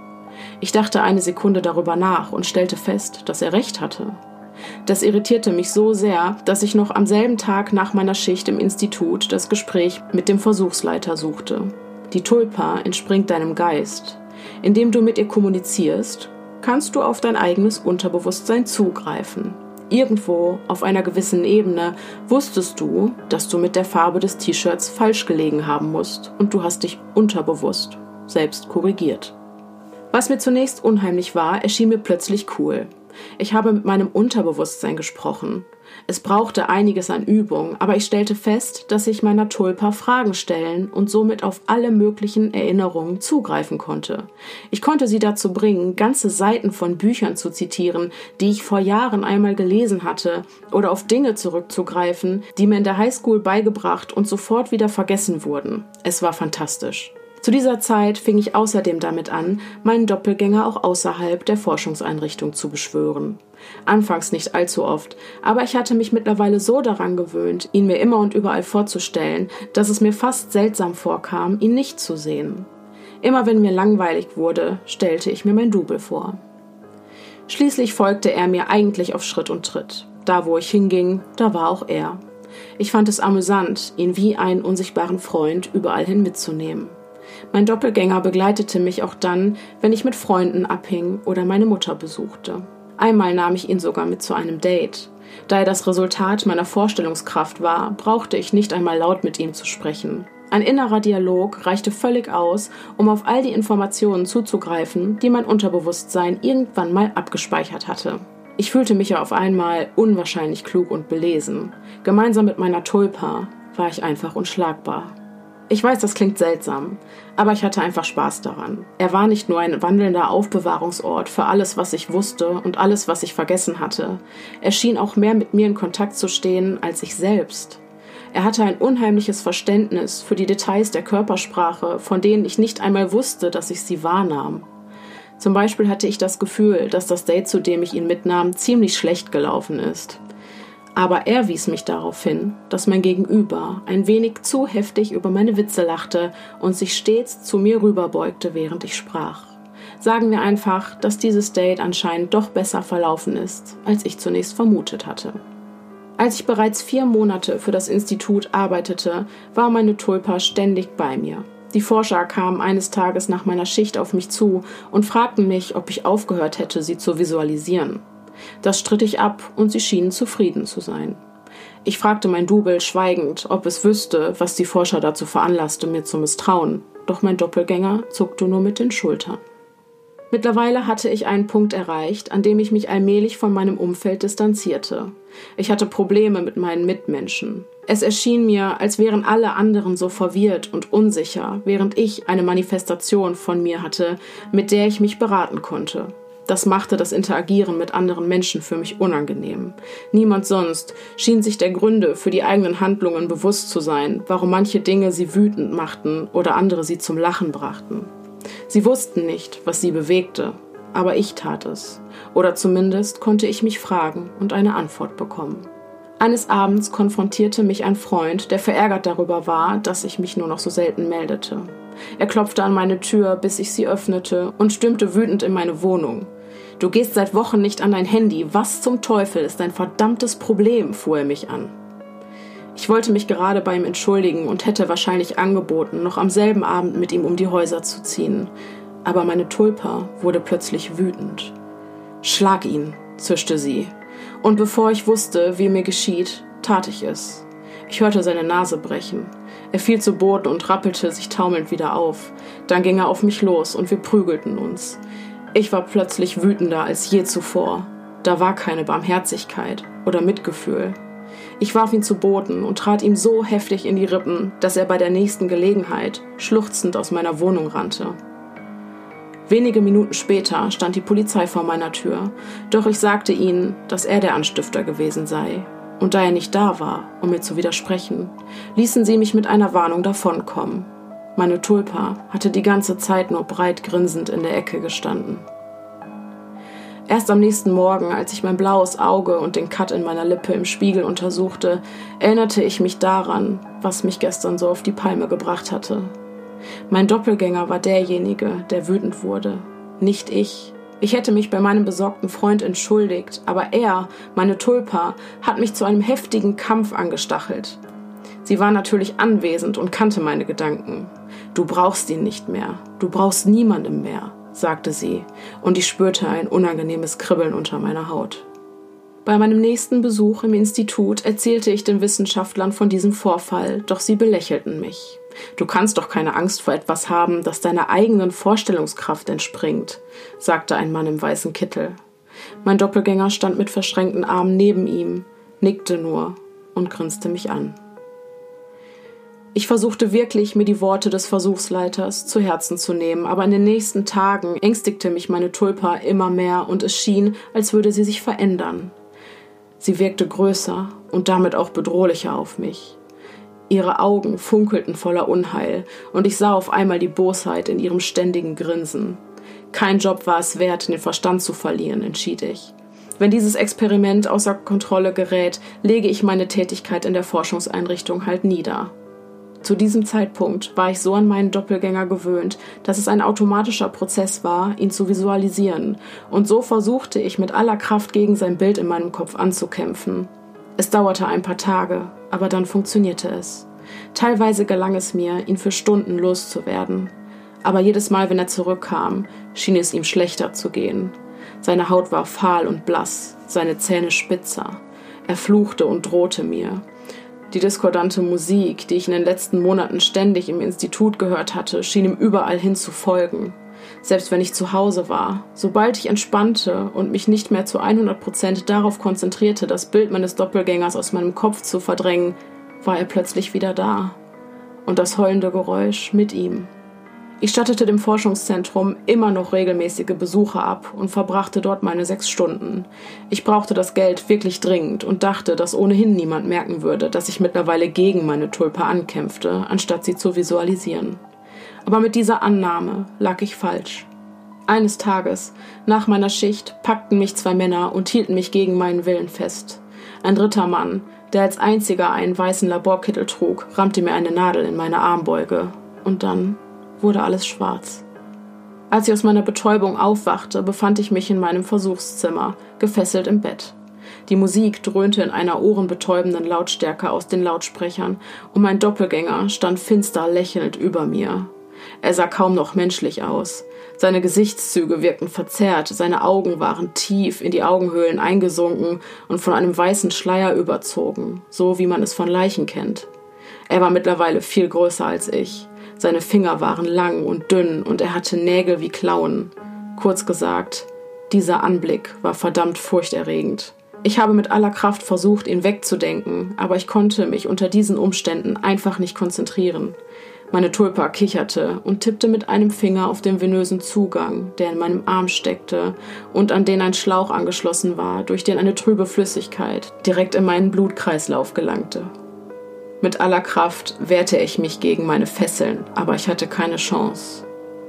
Ich dachte eine Sekunde darüber nach und stellte fest, dass er recht hatte. Das irritierte mich so sehr, dass ich noch am selben Tag nach meiner Schicht im Institut das Gespräch mit dem Versuchsleiter suchte. Die Tulpa entspringt deinem Geist. Indem du mit ihr kommunizierst, kannst du auf dein eigenes Unterbewusstsein zugreifen. Irgendwo auf einer gewissen Ebene wusstest du, dass du mit der Farbe des T-Shirts falsch gelegen haben musst und du hast dich unterbewusst selbst korrigiert. Was mir zunächst unheimlich war, erschien mir plötzlich cool. Ich habe mit meinem Unterbewusstsein gesprochen. Es brauchte einiges an Übung, aber ich stellte fest, dass ich meiner Tulpa Fragen stellen und somit auf alle möglichen Erinnerungen zugreifen konnte. Ich konnte sie dazu bringen, ganze Seiten von Büchern zu zitieren, die ich vor Jahren einmal gelesen hatte, oder auf Dinge zurückzugreifen, die mir in der Highschool beigebracht und sofort wieder vergessen wurden. Es war fantastisch. Zu dieser Zeit fing ich außerdem damit an, meinen Doppelgänger auch außerhalb der Forschungseinrichtung zu beschwören. Anfangs nicht allzu oft, aber ich hatte mich mittlerweile so daran gewöhnt, ihn mir immer und überall vorzustellen, dass es mir fast seltsam vorkam, ihn nicht zu sehen. Immer wenn mir langweilig wurde, stellte ich mir mein Double vor. Schließlich folgte er mir eigentlich auf Schritt und Tritt. Da, wo ich hinging, da war auch er. Ich fand es amüsant, ihn wie einen unsichtbaren Freund überall hin mitzunehmen. Mein Doppelgänger begleitete mich auch dann, wenn ich mit Freunden abhing oder meine Mutter besuchte. Einmal nahm ich ihn sogar mit zu einem Date. Da er das Resultat meiner Vorstellungskraft war, brauchte ich nicht einmal laut mit ihm zu sprechen. Ein innerer Dialog reichte völlig aus, um auf all die Informationen zuzugreifen, die mein Unterbewusstsein irgendwann mal abgespeichert hatte. Ich fühlte mich auf einmal unwahrscheinlich klug und belesen. Gemeinsam mit meiner Tulpa war ich einfach unschlagbar. Ich weiß, das klingt seltsam, aber ich hatte einfach Spaß daran. Er war nicht nur ein wandelnder Aufbewahrungsort für alles, was ich wusste und alles, was ich vergessen hatte. Er schien auch mehr mit mir in Kontakt zu stehen als ich selbst. Er hatte ein unheimliches Verständnis für die Details der Körpersprache, von denen ich nicht einmal wusste, dass ich sie wahrnahm. Zum Beispiel hatte ich das Gefühl, dass das Date, zu dem ich ihn mitnahm, ziemlich schlecht gelaufen ist. Aber er wies mich darauf hin, dass mein Gegenüber ein wenig zu heftig über meine Witze lachte und sich stets zu mir rüberbeugte, während ich sprach. Sagen wir einfach, dass dieses Date anscheinend doch besser verlaufen ist, als ich zunächst vermutet hatte. Als ich bereits 4 Monate für das Institut arbeitete, war meine Tulpa ständig bei mir. Die Forscher kamen eines Tages nach meiner Schicht auf mich zu und fragten mich, ob ich aufgehört hätte, sie zu visualisieren. Das stritt ich ab und sie schienen zufrieden zu sein. Ich fragte mein Double schweigend, ob es wüsste, was die Forscher dazu veranlasste, mir zu misstrauen, doch mein Doppelgänger zuckte nur mit den Schultern. Mittlerweile hatte ich einen Punkt erreicht, an dem ich mich allmählich von meinem Umfeld distanzierte. Ich hatte Probleme mit meinen Mitmenschen. Es erschien mir, als wären alle anderen so verwirrt und unsicher, während ich eine Manifestation von mir hatte, mit der ich mich beraten konnte. Das machte das Interagieren mit anderen Menschen für mich unangenehm. Niemand sonst schien sich der Gründe für die eigenen Handlungen bewusst zu sein, warum manche Dinge sie wütend machten oder andere sie zum Lachen brachten. Sie wussten nicht, was sie bewegte, aber ich tat es. Oder zumindest konnte ich mich fragen und eine Antwort bekommen. Eines Abends konfrontierte mich ein Freund, der verärgert darüber war, dass ich mich nur noch so selten meldete. Er klopfte an meine Tür, bis ich sie öffnete und stürmte wütend in meine Wohnung. »Du gehst seit Wochen nicht an dein Handy. Was zum Teufel ist dein verdammtes Problem?« fuhr er mich an. Ich wollte mich gerade bei ihm entschuldigen und hätte wahrscheinlich angeboten, noch am selben Abend mit ihm um die Häuser zu ziehen. Aber meine Tulpa wurde plötzlich wütend. »Schlag ihn«, zischte sie. Und bevor ich wusste, wie mir geschieht, tat ich es. Ich hörte seine Nase brechen. Er fiel zu Boden und rappelte sich taumelnd wieder auf. Dann ging er auf mich los und wir prügelten uns. Ich war plötzlich wütender als je zuvor. Da war keine Barmherzigkeit oder Mitgefühl. Ich warf ihn zu Boden und trat ihm so heftig in die Rippen, dass er bei der nächsten Gelegenheit schluchzend aus meiner Wohnung rannte. Wenige Minuten später stand die Polizei vor meiner Tür, doch ich sagte ihnen, dass er der Anstifter gewesen sei. Und da er nicht da war, um mir zu widersprechen, ließen sie mich mit einer Warnung davonkommen. Meine Tulpa hatte die ganze Zeit nur breit grinsend in der Ecke gestanden. Erst am nächsten Morgen, als ich mein blaues Auge und den Cut in meiner Lippe im Spiegel untersuchte, erinnerte ich mich daran, was mich gestern so auf die Palme gebracht hatte. Mein Doppelgänger war derjenige, der wütend wurde, nicht ich. Ich hätte mich bei meinem besorgten Freund entschuldigt, aber er, meine Tulpa, hat mich zu einem heftigen Kampf angestachelt. Sie war natürlich anwesend und kannte meine Gedanken. »Du brauchst ihn nicht mehr, du brauchst niemandem mehr«, sagte sie, und ich spürte ein unangenehmes Kribbeln unter meiner Haut. Bei meinem nächsten Besuch im Institut erzählte ich den Wissenschaftlern von diesem Vorfall, doch sie belächelten mich. »Du kannst doch keine Angst vor etwas haben, das deiner eigenen Vorstellungskraft entspringt«, sagte ein Mann im weißen Kittel. Mein Doppelgänger stand mit verschränkten Armen neben ihm, nickte nur und grinste mich an. Ich versuchte wirklich, mir die Worte des Versuchsleiters zu Herzen zu nehmen, aber in den nächsten Tagen ängstigte mich meine Tulpa immer mehr und es schien, als würde sie sich verändern. Sie wirkte größer und damit auch bedrohlicher auf mich. Ihre Augen funkelten voller Unheil und ich sah auf einmal die Bosheit in ihrem ständigen Grinsen. Kein Job war es wert, den Verstand zu verlieren, entschied ich. Wenn dieses Experiment außer Kontrolle gerät, lege ich meine Tätigkeit in der Forschungseinrichtung halt nieder. Zu diesem Zeitpunkt war ich so an meinen Doppelgänger gewöhnt, dass es ein automatischer Prozess war, ihn zu visualisieren, und so versuchte ich mit aller Kraft gegen sein Bild in meinem Kopf anzukämpfen. Es dauerte ein paar Tage, aber dann funktionierte es. Teilweise gelang es mir, ihn für Stunden loszuwerden. Aber jedes Mal, wenn er zurückkam, schien es ihm schlechter zu gehen. Seine Haut war fahl und blass, seine Zähne spitzer. Er fluchte und drohte mir. Die diskordante Musik, die ich in den letzten Monaten ständig im Institut gehört hatte, schien ihm überall hin zu folgen. Selbst wenn ich zu Hause war, sobald ich entspannte und mich nicht mehr zu 100% darauf konzentrierte, das Bild meines Doppelgängers aus meinem Kopf zu verdrängen, war er plötzlich wieder da. Und das heulende Geräusch mit ihm. Ich stattete dem Forschungszentrum immer noch regelmäßige Besuche ab und verbrachte dort meine 6 Stunden. Ich brauchte das Geld wirklich dringend und dachte, dass ohnehin niemand merken würde, dass ich mittlerweile gegen meine Tulpa ankämpfte, anstatt sie zu visualisieren. Aber mit dieser Annahme lag ich falsch. Eines Tages, nach meiner Schicht, packten mich 2 Männer und hielten mich gegen meinen Willen fest. Ein dritter Mann, der als einziger einen weißen Laborkittel trug, rammte mir eine Nadel in meine Armbeuge. Und dann wurde alles schwarz. Als ich aus meiner Betäubung aufwachte, befand ich mich in meinem Versuchszimmer, gefesselt im Bett. Die Musik dröhnte in einer ohrenbetäubenden Lautstärke aus den Lautsprechern und mein Doppelgänger stand finster lächelnd über mir. Er sah kaum noch menschlich aus. Seine Gesichtszüge wirkten verzerrt, seine Augen waren tief in die Augenhöhlen eingesunken und von einem weißen Schleier überzogen, so wie man es von Leichen kennt. Er war mittlerweile viel größer als ich. Seine Finger waren lang und dünn und er hatte Nägel wie Klauen. Kurz gesagt, dieser Anblick war verdammt furchterregend. Ich habe mit aller Kraft versucht, ihn wegzudenken, aber ich konnte mich unter diesen Umständen einfach nicht konzentrieren. Meine Tulpa kicherte und tippte mit einem Finger auf den venösen Zugang, der in meinem Arm steckte und an den ein Schlauch angeschlossen war, durch den eine trübe Flüssigkeit direkt in meinen Blutkreislauf gelangte. Mit aller Kraft wehrte ich mich gegen meine Fesseln, aber ich hatte keine Chance.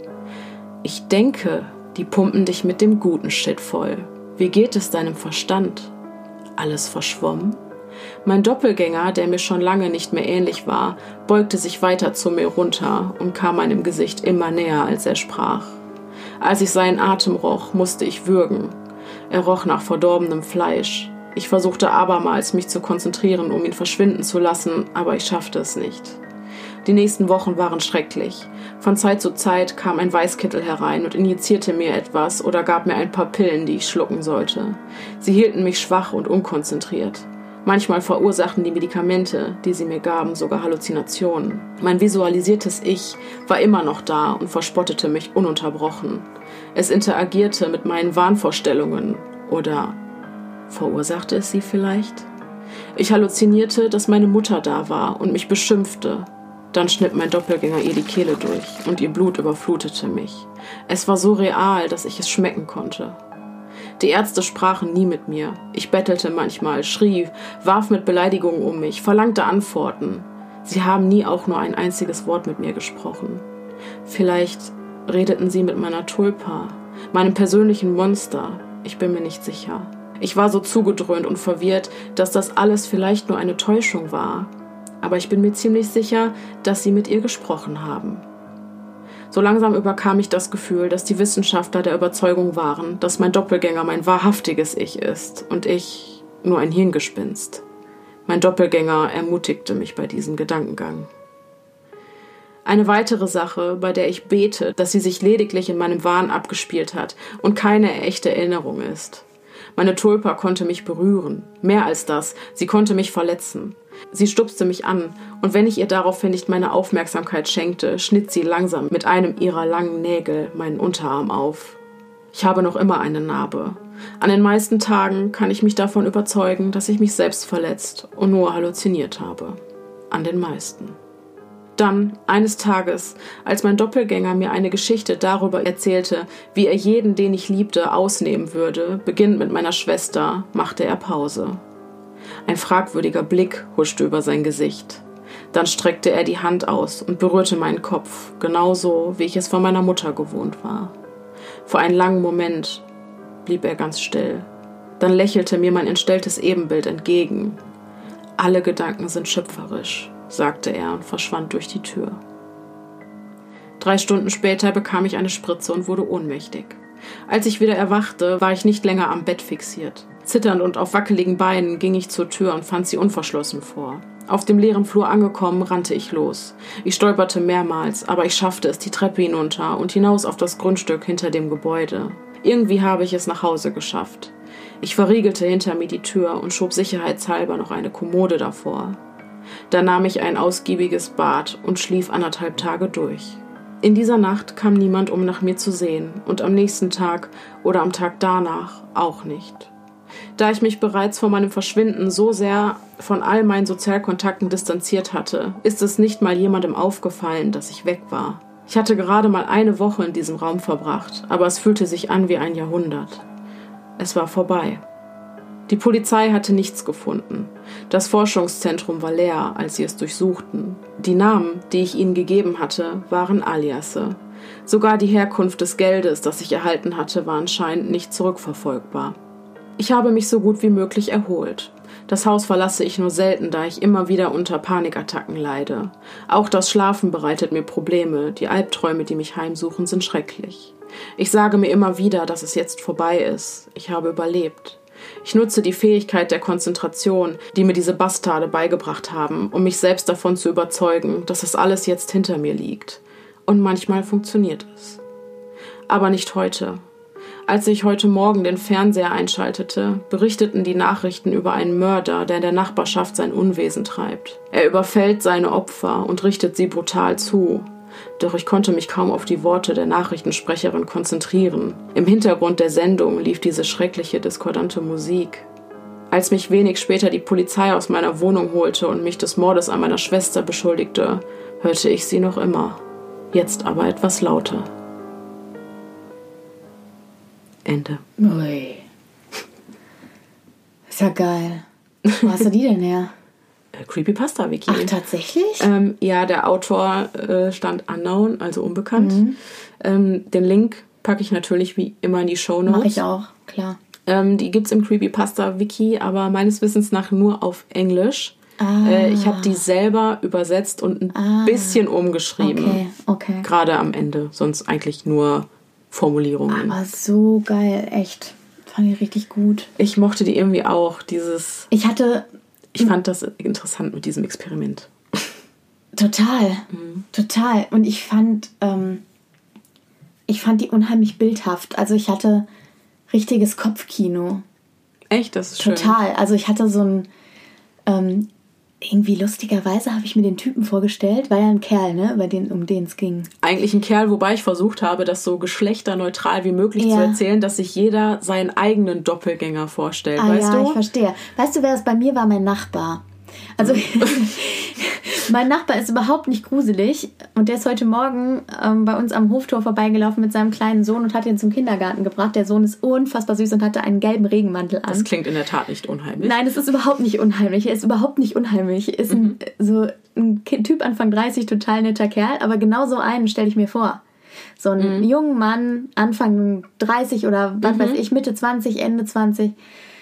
Ich denke, die pumpen dich mit dem guten Shit voll. Wie geht es deinem Verstand? Alles verschwommen? Mein Doppelgänger, der mir schon lange nicht mehr ähnlich war, beugte sich weiter zu mir runter und kam meinem Gesicht immer näher, als er sprach. Als ich seinen Atem roch, musste ich würgen. Er roch nach verdorbenem Fleisch. Ich versuchte abermals, mich zu konzentrieren, um ihn verschwinden zu lassen, aber ich schaffte es nicht. Die nächsten Wochen waren schrecklich. Von Zeit zu Zeit kam ein Weißkittel herein und injizierte mir etwas oder gab mir ein paar Pillen, die ich schlucken sollte. Sie hielten mich schwach und unkonzentriert. Manchmal verursachten die Medikamente, die sie mir gaben, sogar Halluzinationen. Mein visualisiertes Ich war immer noch da und verspottete mich ununterbrochen. Es interagierte mit meinen Wahnvorstellungen. Oder verursachte es sie vielleicht? Ich halluzinierte, dass meine Mutter da war und mich beschimpfte. Dann schnitt mein Doppelgänger ihr die Kehle durch und ihr Blut überflutete mich. Es war so real, dass ich es schmecken konnte. Die Ärzte sprachen nie mit mir. Ich bettelte manchmal, schrie, warf mit Beleidigungen um mich, verlangte Antworten. Sie haben nie auch nur ein einziges Wort mit mir gesprochen. Vielleicht redeten sie mit meiner Tulpa, meinem persönlichen Monster. Ich bin mir nicht sicher. Ich war so zugedröhnt und verwirrt, dass das alles vielleicht nur eine Täuschung war. Aber ich bin mir ziemlich sicher, dass sie mit ihr gesprochen haben. So langsam überkam ich das Gefühl, dass die Wissenschaftler der Überzeugung waren, dass mein Doppelgänger mein wahrhaftiges Ich ist und ich nur ein Hirngespinst. Mein Doppelgänger ermutigte mich bei diesem Gedankengang. Eine weitere Sache, bei der ich bete, dass sie sich lediglich in meinem Wahn abgespielt hat und keine echte Erinnerung ist. Meine Tulpa konnte mich berühren. Mehr als das, sie konnte mich verletzen. Sie stupste mich an, und wenn ich ihr daraufhin nicht meine Aufmerksamkeit schenkte, schnitt sie langsam mit einem ihrer langen Nägel meinen Unterarm auf. Ich habe noch immer eine Narbe. An den meisten Tagen kann ich mich davon überzeugen, dass ich mich selbst verletzt und nur halluziniert habe. An den meisten. Dann, eines Tages, als mein Doppelgänger mir eine Geschichte darüber erzählte, wie er jeden, den ich liebte, ausnehmen würde, beginnend mit meiner Schwester, machte er Pause. Ein fragwürdiger Blick huschte über sein Gesicht. Dann streckte er die Hand aus und berührte meinen Kopf, genauso wie ich es von meiner Mutter gewohnt war. Für einen langen Moment blieb er ganz still. Dann lächelte mir mein entstelltes Ebenbild entgegen. Alle Gedanken sind schöpferisch, sagte er und verschwand durch die Tür. 3 Stunden später bekam ich eine Spritze und wurde ohnmächtig. Als ich wieder erwachte, war ich nicht länger am Bett fixiert. Zitternd und auf wackeligen Beinen ging ich zur Tür und fand sie unverschlossen vor. Auf dem leeren Flur angekommen, rannte ich los. Ich stolperte mehrmals, aber ich schaffte es die Treppe hinunter und hinaus auf das Grundstück hinter dem Gebäude. Irgendwie habe ich es nach Hause geschafft. Ich verriegelte hinter mir die Tür und schob sicherheitshalber noch eine Kommode davor. Dann nahm ich ein ausgiebiges Bad und schlief 1,5 Tage durch. In dieser Nacht kam niemand, um nach mir zu sehen, und am nächsten Tag oder am Tag danach auch nicht. Da ich mich bereits vor meinem Verschwinden so sehr von all meinen Sozialkontakten distanziert hatte, ist es nicht mal jemandem aufgefallen, dass ich weg war. Ich hatte gerade mal eine Woche in diesem Raum verbracht, aber es fühlte sich an wie ein Jahrhundert. Es war vorbei. Die Polizei hatte nichts gefunden. Das Forschungszentrum war leer, als sie es durchsuchten. Die Namen, die ich ihnen gegeben hatte, waren Aliasse. Sogar die Herkunft des Geldes, das ich erhalten hatte, war anscheinend nicht zurückverfolgbar. Ich habe mich so gut wie möglich erholt. Das Haus verlasse ich nur selten, da ich immer wieder unter Panikattacken leide. Auch das Schlafen bereitet mir Probleme. Die Albträume, die mich heimsuchen, sind schrecklich. Ich sage mir immer wieder, dass es jetzt vorbei ist. Ich habe überlebt. Ich nutze die Fähigkeit der Konzentration, die mir diese Bastarde beigebracht haben, um mich selbst davon zu überzeugen, dass das alles jetzt hinter mir liegt. Und manchmal funktioniert es. Aber nicht heute. Als ich heute Morgen den Fernseher einschaltete, berichteten die Nachrichten über einen Mörder, der in der Nachbarschaft sein Unwesen treibt. Er überfällt seine Opfer und richtet sie brutal zu. doch ich konnte mich kaum auf die Worte der Nachrichtensprecherin konzentrieren. Im Hintergrund der Sendung lief diese schreckliche, diskordante Musik. Als mich wenig später die Polizei aus meiner Wohnung holte und mich des Mordes an meiner Schwester beschuldigte, hörte ich sie noch immer. Jetzt aber etwas lauter. Ende. Ui. Ist ja geil. Wo hast du die denn her? Creepypasta-Wiki. Ach, tatsächlich? Ja, der Autor stand unknown, also unbekannt. Den Link packe ich natürlich wie immer in die Shownotes. Mache ich auch, klar. Die gibt es im Creepypasta-Wiki, aber meines Wissens nach nur auf Englisch. Ich habe die selber übersetzt und ein bisschen umgeschrieben. Okay. Gerade am Ende, sonst eigentlich nur Formulierungen. Aber so geil, echt. Fand ich richtig gut. Ich mochte die irgendwie auch, Ich fand das interessant mit diesem Experiment. Total. Und ich fand die unheimlich bildhaft. Also ich hatte richtiges Kopfkino. Echt? Das ist schön. Total. Also ich hatte so ein irgendwie lustigerweise habe ich mir den Typen vorgestellt, war ja ein Kerl, ne, um den es ging. Eigentlich ein Kerl, wobei ich versucht habe, das so geschlechterneutral wie möglich zu erzählen, dass sich jeder seinen eigenen Doppelgänger vorstellt, weißt du? Ich verstehe. Weißt du, wer das bei mir war? Mein Nachbar. Also mein Nachbar ist überhaupt nicht gruselig und der ist heute Morgen bei uns am Hoftor vorbeigelaufen mit seinem kleinen Sohn und hat ihn zum Kindergarten gebracht. Der Sohn ist unfassbar süß und hatte einen gelben Regenmantel an. Das klingt in der Tat nicht unheimlich. Nein, es ist überhaupt nicht unheimlich. Er ist überhaupt nicht unheimlich. Er ist ein Typ Anfang 30, total netter Kerl, aber genau so einen stelle ich mir vor. So einen jungen Mann, Anfang 30 oder was weiß ich, Mitte 20, Ende 20,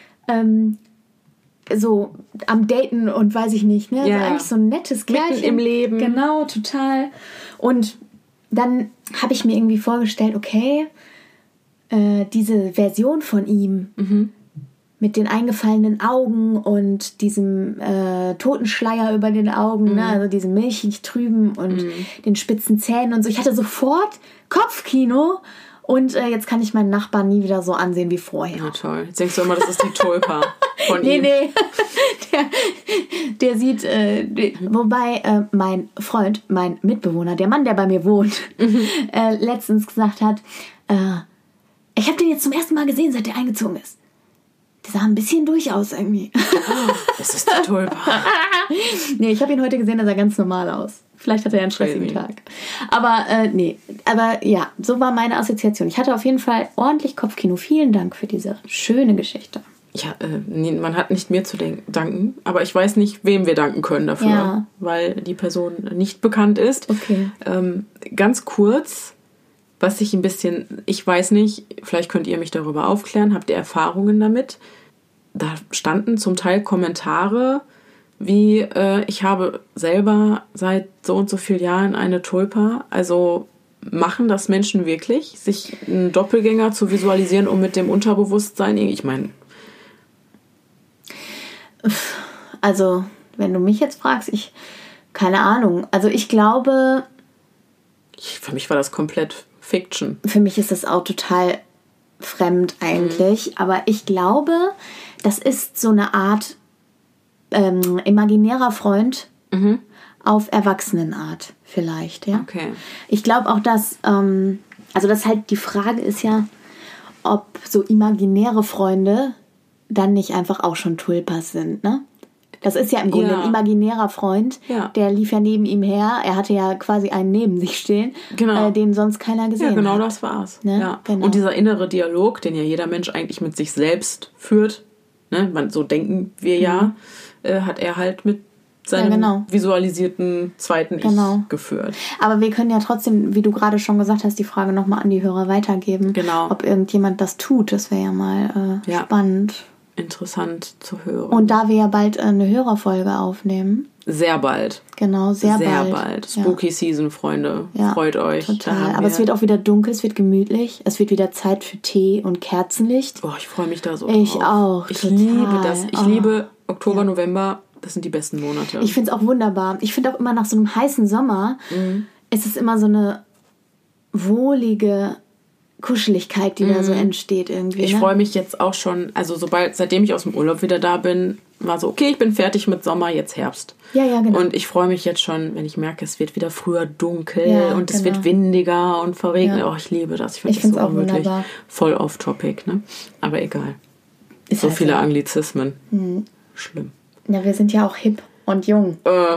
so am Daten und weiß ich nicht, ne? Ja. Also eigentlich so ein nettes Kerlchen. Mitten im Leben. Genau, total. Und dann habe ich mir irgendwie vorgestellt, okay, diese Version von ihm mit den eingefallenen Augen und diesem Totenschleier über den Augen, ne? Also diesem milchig trüben und den spitzen Zähnen und so. Ich hatte sofort Kopfkino. Und jetzt kann ich meinen Nachbarn nie wieder so ansehen wie vorher. Ja, toll. Jetzt denkst du immer, das ist die Tulpa von ihm. Nee. Der sieht, wobei mein Freund, mein Mitbewohner, der Mann, der bei mir wohnt, letztens gesagt hat, ich habe den jetzt zum ersten Mal gesehen, seit der eingezogen ist. Der sah ein bisschen durch aus irgendwie. Oh, das ist die Tulpa. Nee, ich habe ihn heute gesehen, der sah ganz normal aus. Vielleicht hat er ja einen stressigen Tag. Aber aber ja, so war meine Assoziation. Ich hatte auf jeden Fall ordentlich Kopfkino. Vielen Dank für diese schöne Geschichte. Ja, man hat nicht mir zu danken, aber ich weiß nicht, wem wir danken können dafür, weil die Person nicht bekannt ist. Okay. Ganz kurz, was ich ich weiß nicht, vielleicht könnt ihr mich darüber aufklären, habt ihr Erfahrungen damit? Da standen zum Teil Kommentare, wie ich habe selber seit so und so vielen Jahren eine Tulpa. Also machen das Menschen wirklich, sich einen Doppelgänger zu visualisieren, um mit dem Unterbewusstsein, ich meine... Also, wenn du mich jetzt fragst, keine Ahnung. Also ich glaube... Für mich war das komplett Fiction. Für mich ist das auch total fremd eigentlich. Aber ich glaube, das ist so eine Art... imaginärer Freund auf Erwachsenenart vielleicht, ja. Okay. Ich glaube auch, dass, also das halt die Frage ist ja, ob so imaginäre Freunde dann nicht einfach auch schon Tulpas sind, ne? Das ist ja im Grunde ein imaginärer Freund, der lief ja neben ihm her, er hatte ja quasi einen neben sich stehen, den sonst keiner gesehen hat. Ja, genau, das war's. Ne? Ja. Genau. Und dieser innere Dialog, den ja jeder Mensch eigentlich mit sich selbst führt, ne? So denken wir hat er halt mit seinem visualisierten zweiten Ich geführt. Aber wir können ja trotzdem, wie du gerade schon gesagt hast, die Frage nochmal an die Hörer weitergeben. Genau. Ob irgendjemand das tut, das wäre ja mal spannend. Interessant zu hören. Und da wir ja bald eine Hörerfolge aufnehmen. Sehr bald. Genau, sehr bald. Spooky Season, Freunde. Ja, freut euch. Total. Aber es wird auch wieder dunkel, es wird gemütlich. Es wird wieder Zeit für Tee und Kerzenlicht. Oh, ich freue mich da so Ich drauf. auch. Ich liebe das. Ich liebe Oktober, November. Das sind die besten Monate. Ich finde es auch wunderbar. Ich finde auch immer nach so einem heißen Sommer ist es immer so eine wohlige Kuscheligkeit, die da so entsteht irgendwie. Ich freue mich jetzt auch schon, also seitdem ich aus dem Urlaub wieder da bin, war so, okay, ich bin fertig mit Sommer, jetzt Herbst. Ja, genau. Und ich freue mich jetzt schon, wenn ich merke, es wird wieder früher dunkel und es wird windiger und verregnet. Oh, ich liebe das. Ich finde das so wirklich voll off-topic, ne? Aber egal. Ist so halt viele Anglizismen. Schlimm. Ja, wir sind ja auch hip und jung.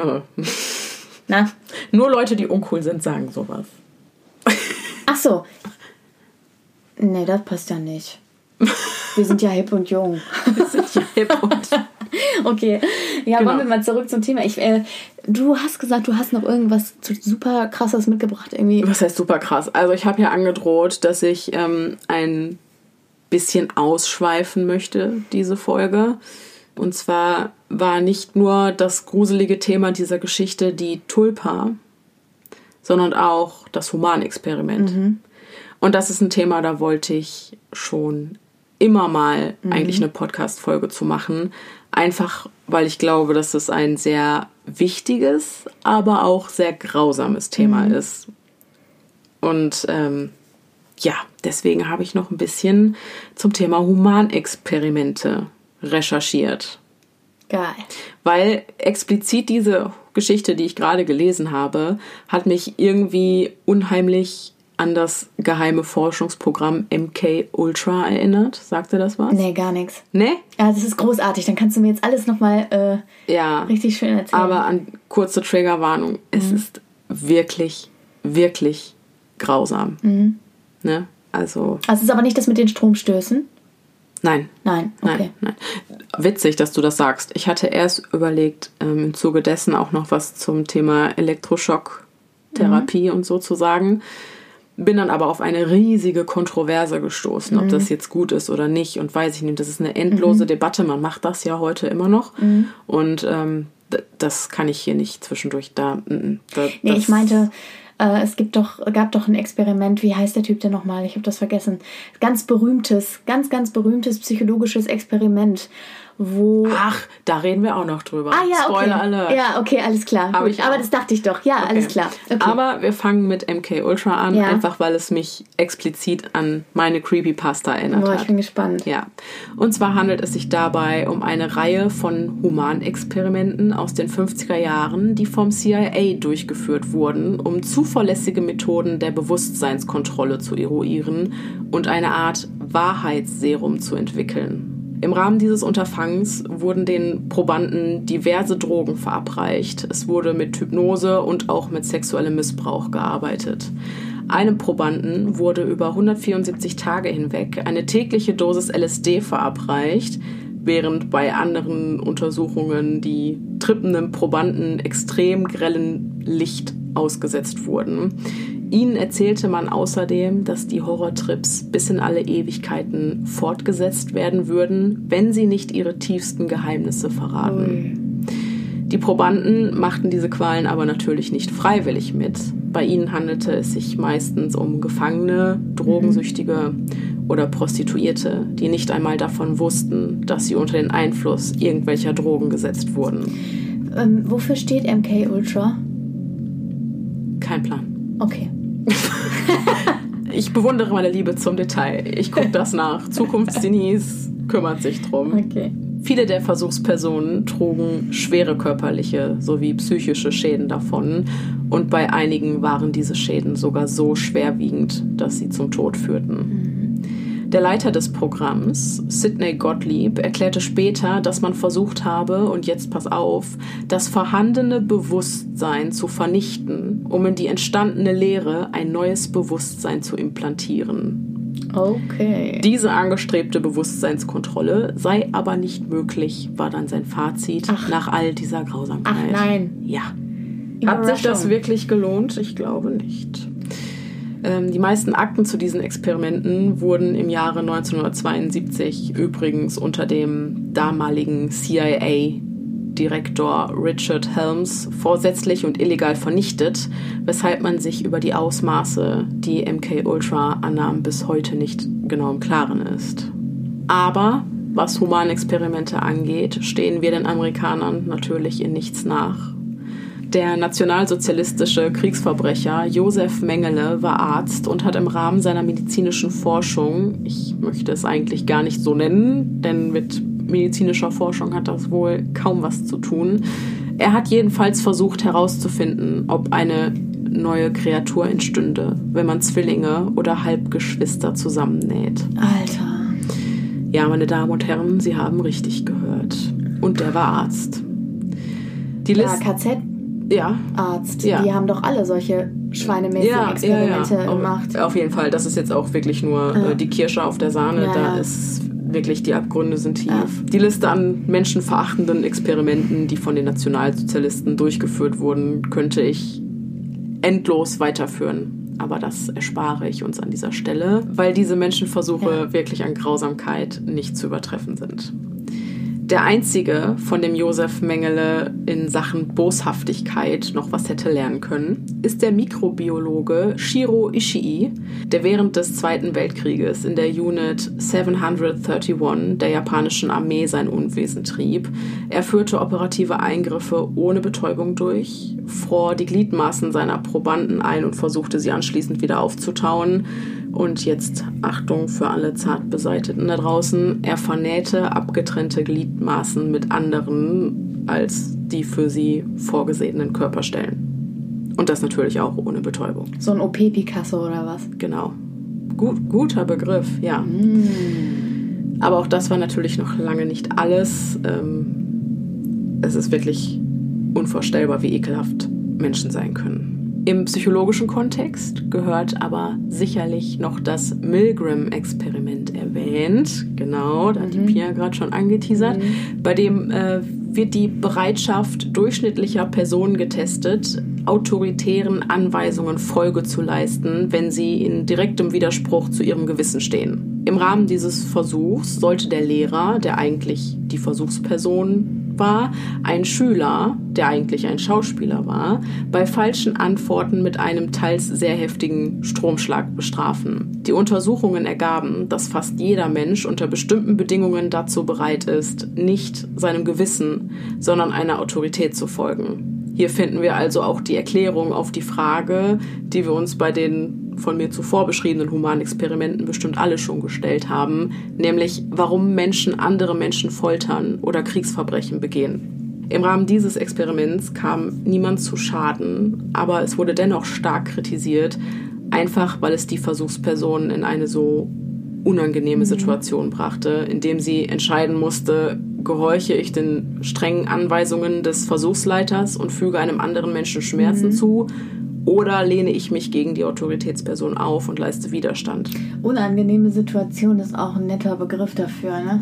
Na? Nur Leute, die uncool sind, sagen sowas. Ach so. Nee, das passt ja nicht. Wir sind ja hip und jung. Wir sind ja hip und okay. Ja, genau. Wollen wir mal zurück zum Thema. Du hast gesagt, du hast noch irgendwas super krasses mitgebracht irgendwie. Was heißt super krass? Also ich habe ja angedroht, dass ich ein bisschen ausschweifen möchte, diese Folge. Und zwar war nicht nur das gruselige Thema dieser Geschichte die Tulpa, sondern auch das Humanexperiment. Und das ist ein Thema, da wollte ich schon immer mal eigentlich eine Podcast-Folge zu machen. Einfach, weil ich glaube, dass es ein sehr wichtiges, aber auch sehr grausames Thema ist. Und deswegen habe ich noch ein bisschen zum Thema Humanexperimente recherchiert. Geil. Weil explizit diese Geschichte, die ich gerade gelesen habe, hat mich irgendwie unheimlich an das geheime Forschungsprogramm MK Ultra erinnert. Sagt dir das was? Nee, gar nichts. Nee? Ja, das ist großartig. Dann kannst du mir jetzt alles nochmal richtig schön erzählen. Aber kurze Triggerwarnung. Es ist wirklich, wirklich grausam. Ne? Also es ist aber nicht das mit den Stromstößen? Nein. Nein, okay. Nein. Witzig, dass du das sagst. Ich hatte erst überlegt, im Zuge dessen auch noch was zum Thema Elektroschocktherapie und so zu sagen. Bin dann aber auf eine riesige Kontroverse gestoßen, ob das jetzt gut ist oder nicht und weiß ich nicht. Das ist eine endlose Debatte. Man macht das ja heute immer noch. Und das kann ich hier nicht zwischendurch ich meinte, es gab doch ein Experiment, wie heißt der Typ denn nochmal? Ich habe das vergessen. Ganz berühmtes psychologisches Experiment, wo... Ach, da reden wir auch noch drüber. Ah ja, Spoiler Alert. Ja, okay, alles klar. Aber das dachte ich doch. Ja, okay. Alles klar. Okay. Aber wir fangen mit MK Ultra an, einfach weil es mich explizit an meine Creepypasta erinnert hat. Ich bin gespannt. Ja. Und zwar handelt es sich dabei um eine Reihe von Humanexperimenten aus den 50er Jahren, die vom CIA durchgeführt wurden, um zuverlässige Methoden der Bewusstseinskontrolle zu eruieren und eine Art Wahrheitsserum zu entwickeln. Im Rahmen dieses Unterfangs wurden den Probanden diverse Drogen verabreicht. Es wurde mit Hypnose und auch mit sexuellem Missbrauch gearbeitet. Einem Probanden wurde über 174 Tage hinweg eine tägliche Dosis LSD verabreicht, während bei anderen Untersuchungen die trippenden Probanden extrem grellen Licht ausgesetzt wurden. Ihnen erzählte man außerdem, dass die Horrortrips bis in alle Ewigkeiten fortgesetzt werden würden, wenn sie nicht ihre tiefsten Geheimnisse verraten. Die Probanden machten diese Qualen aber natürlich nicht freiwillig mit. Bei ihnen handelte es sich meistens um Gefangene, Drogensüchtige oder Prostituierte, die nicht einmal davon wussten, dass sie unter den Einfluss irgendwelcher Drogen gesetzt wurden. Wofür steht MK Ultra? Kein Plan. Okay. Ich bewundere meine Liebe zum Detail. Ich gucke das nach. Zukunftsdenise kümmert sich drum. Okay. Viele der Versuchspersonen trugen schwere körperliche sowie psychische Schäden davon und bei einigen waren diese Schäden sogar so schwerwiegend, dass sie zum Tod führten. Der Leiter des Programms, Sidney Gottlieb, erklärte später, dass man versucht habe, und jetzt pass auf, das vorhandene Bewusstsein zu vernichten, um in die entstandene Lehre ein neues Bewusstsein zu implantieren. Okay. Diese angestrebte Bewusstseinskontrolle sei aber nicht möglich, war dann sein Fazit nach all dieser Grausamkeit. Ach nein. Ja. Hat sich das wirklich gelohnt? Ich glaube nicht. Die meisten Akten zu diesen Experimenten wurden im Jahre 1972 übrigens unter dem damaligen CIA-Direktor Richard Helms vorsätzlich und illegal vernichtet, weshalb man sich über die Ausmaße, die MK Ultra annahm, bis heute nicht genau im Klaren ist. Aber was Humanexperimente angeht, stehen wir den Amerikanern natürlich in nichts nach. Der nationalsozialistische Kriegsverbrecher Josef Mengele war Arzt und hat im Rahmen seiner medizinischen Forschung, ich möchte es eigentlich gar nicht so nennen, denn mit medizinischer Forschung hat das wohl kaum was zu tun. Er hat jedenfalls versucht herauszufinden, ob eine neue Kreatur entstünde, wenn man Zwillinge oder Halbgeschwister zusammennäht. Alter. Ja, meine Damen und Herren, Sie haben richtig gehört. Und der war Arzt. Die Ja, KZ-Arzt. Ja. Die haben doch alle solche schweinemäßigen Experimente gemacht. Auf jeden Fall. Das ist jetzt auch wirklich nur die Kirsche auf der Sahne. Da ist wirklich, die Abgründe sind tief. Ja. Die Liste an menschenverachtenden Experimenten, die von den Nationalsozialisten durchgeführt wurden, könnte ich endlos weiterführen. Aber das erspare ich uns an dieser Stelle, weil diese Menschenversuche wirklich an Grausamkeit nicht zu übertreffen sind. Der einzige, von dem Josef Mengele in Sachen Boshaftigkeit noch was hätte lernen können, ist der Mikrobiologe Shiro Ishii, der während des Zweiten Weltkrieges in der Unit 731 der japanischen Armee sein Unwesen trieb. Er führte operative Eingriffe ohne Betäubung durch, fror die Gliedmaßen seiner Probanden ein und versuchte sie anschließend wieder aufzutauen. Und jetzt Achtung für alle Zartbeseiteten da draußen, er vernähte abgetrennte Gliedmaßen mit anderen als die für sie vorgesehenen Körperstellen. Und das natürlich auch ohne Betäubung. So ein OP-Picasso oder was? Genau. Guter Begriff, ja. Aber auch das war natürlich noch lange nicht alles. Es ist wirklich unvorstellbar, wie ekelhaft Menschen sein können. Im psychologischen Kontext gehört aber sicherlich noch das Milgram-Experiment erwähnt. Genau, da hat die Pia gerade schon angeteasert. Bei dem wird die Bereitschaft durchschnittlicher Personen getestet, autoritären Anweisungen Folge zu leisten, wenn sie in direktem Widerspruch zu ihrem Gewissen stehen. Im Rahmen dieses Versuchs sollte der Lehrer, der eigentlich die Versuchsperson war, ein Schüler, der eigentlich ein Schauspieler war, bei falschen Antworten mit einem teils sehr heftigen Stromschlag bestrafen. Die Untersuchungen ergaben, dass fast jeder Mensch unter bestimmten Bedingungen dazu bereit ist, nicht seinem Gewissen, sondern einer Autorität zu folgen. Hier finden wir also auch die Erklärung auf die Frage, die wir uns bei den von mir zuvor beschriebenen humanen Experimenten bestimmt alle schon gestellt haben, nämlich warum Menschen andere Menschen foltern oder Kriegsverbrechen begehen. Im Rahmen dieses Experiments kam niemand zu Schaden, aber es wurde dennoch stark kritisiert, einfach weil es die Versuchspersonen in eine so unangenehme Situation brachte, indem sie entscheiden musste, gehorche ich den strengen Anweisungen des Versuchsleiters und füge einem anderen Menschen Schmerzen zu, oder lehne ich mich gegen die Autoritätsperson auf und leiste Widerstand? Unangenehme Situation ist auch ein netter Begriff dafür, ne?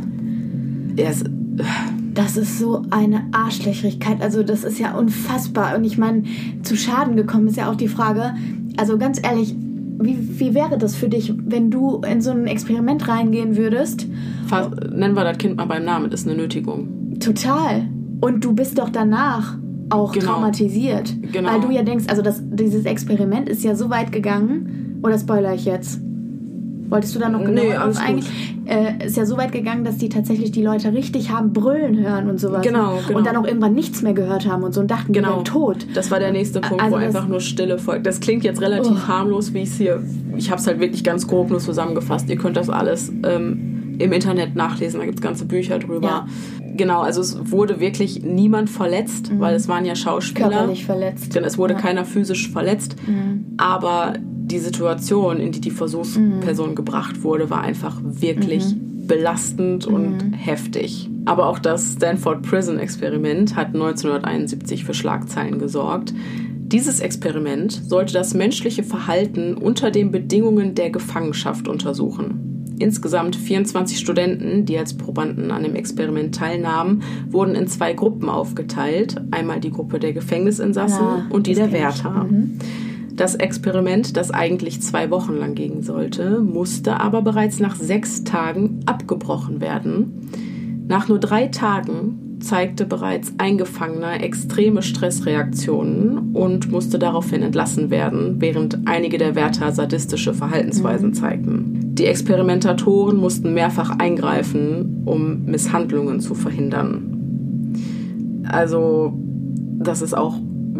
Das ist so eine Arschlöcherigkeit. Also das ist ja unfassbar. Und ich meine, zu Schaden gekommen ist ja auch die Frage, also ganz ehrlich, wie wäre das für dich, wenn du in so ein Experiment reingehen würdest? Nennen wir das Kind mal beim Namen, das ist eine Nötigung. Total. Und du bist doch danach auch traumatisiert. Genau. Weil du ja denkst, also dieses Experiment ist ja so weit gegangen, oder spoiler ich jetzt? Wolltest du da noch genau? Nee, alles gut. Ist ja so weit gegangen, dass die tatsächlich die Leute richtig haben brüllen hören und sowas. Genau. Und dann auch irgendwann nichts mehr gehört haben und so und dachten, die wären tot. Das war der nächste Punkt, also wo einfach nur Stille folgt. Das klingt jetzt relativ harmlos, wie ich es hier... Ich habe es halt wirklich ganz grob nur zusammengefasst. Ihr könnt das alles im Internet nachlesen. Da gibt es ganze Bücher drüber. Ja. Genau, also es wurde wirklich niemand verletzt, weil es waren ja Schauspieler. Körperlich verletzt. Denn es wurde keiner physisch verletzt. Aber die Situation, in die Versuchsperson gebracht wurde, war einfach wirklich belastend und heftig. Aber auch das Stanford Prison Experiment hat 1971 für Schlagzeilen gesorgt. Dieses Experiment sollte das menschliche Verhalten unter den Bedingungen der Gefangenschaft untersuchen. Insgesamt 24 Studenten, die als Probanden an dem Experiment teilnahmen, wurden in 2 Gruppen aufgeteilt. Einmal die Gruppe der Gefängnisinsassen und die der Wärter. Das Experiment, das eigentlich 2 Wochen lang gehen sollte, musste aber bereits nach 6 Tagen abgebrochen werden. Nach nur 3 Tagen zeigte bereits ein Gefangener extreme Stressreaktionen und musste daraufhin entlassen werden, während einige der Wärter sadistische Verhaltensweisen zeigten. Die Experimentatoren mussten mehrfach eingreifen, um Misshandlungen zu verhindern. Also, das ist auch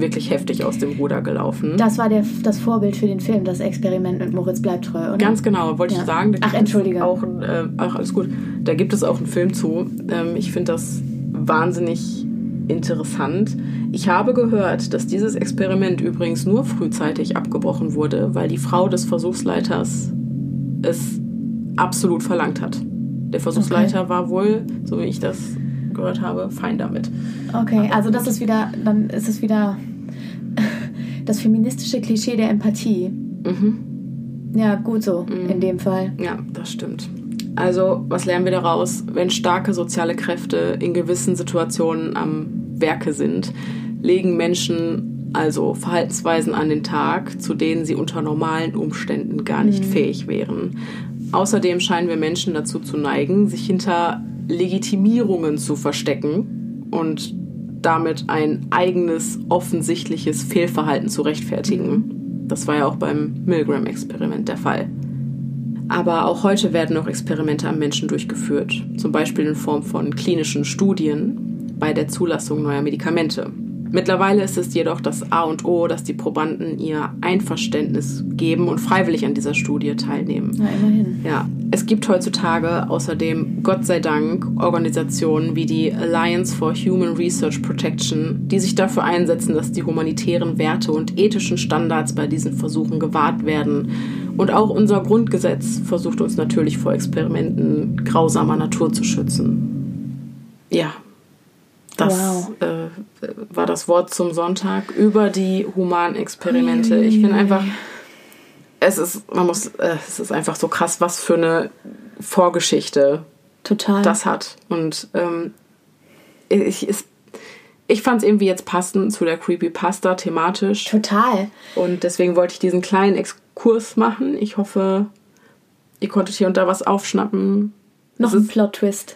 wirklich heftig aus dem Ruder gelaufen. Das war das Vorbild für den Film, das Experiment mit Moritz bleibt treu, oder? Ganz genau, wollte ich sagen. Ach, entschuldige. Ach, alles gut. Da gibt es auch einen Film zu. Ich finde das wahnsinnig interessant. Ich habe gehört, dass dieses Experiment übrigens nur frühzeitig abgebrochen wurde, weil die Frau des Versuchsleiters es absolut verlangt hat. Der Versuchsleiter war wohl, so wie ich das gehört habe, fein damit. Okay, also dann ist es wieder das feministische Klischee der Empathie. Mhm. Ja, gut so, in dem Fall. Ja, das stimmt. Also, was lernen wir daraus? Wenn starke soziale Kräfte in gewissen Situationen am Werke sind, legen Menschen also Verhaltensweisen an den Tag, zu denen sie unter normalen Umständen gar nicht fähig wären. Außerdem scheinen wir Menschen dazu zu neigen, sich hinter Legitimierungen zu verstecken und damit ein eigenes, offensichtliches Fehlverhalten zu rechtfertigen. Das war ja auch beim Milgram-Experiment der Fall. Aber auch heute werden noch Experimente am Menschen durchgeführt, zum Beispiel in Form von klinischen Studien bei der Zulassung neuer Medikamente. Mittlerweile ist es jedoch das A und O, dass die Probanden ihr Einverständnis geben und freiwillig an dieser Studie teilnehmen. Na, immerhin. Ja, es gibt heutzutage außerdem, Gott sei Dank, Organisationen wie die Alliance for Human Research Protection, die sich dafür einsetzen, dass die humanitären Werte und ethischen Standards bei diesen Versuchen gewahrt werden. Und auch unser Grundgesetz versucht uns natürlich vor Experimenten grausamer Natur zu schützen. Ja. Das war das Wort zum Sonntag über die Humanexperimente. Ich finde einfach, es ist einfach so krass, was für eine Vorgeschichte das hat. Und ich fand es irgendwie jetzt passend zu der Creepypasta thematisch. Total. Und deswegen wollte ich diesen kleinen Exkurs machen. Ich hoffe, ihr konntet hier und da was aufschnappen. Noch ein Plot-Twist.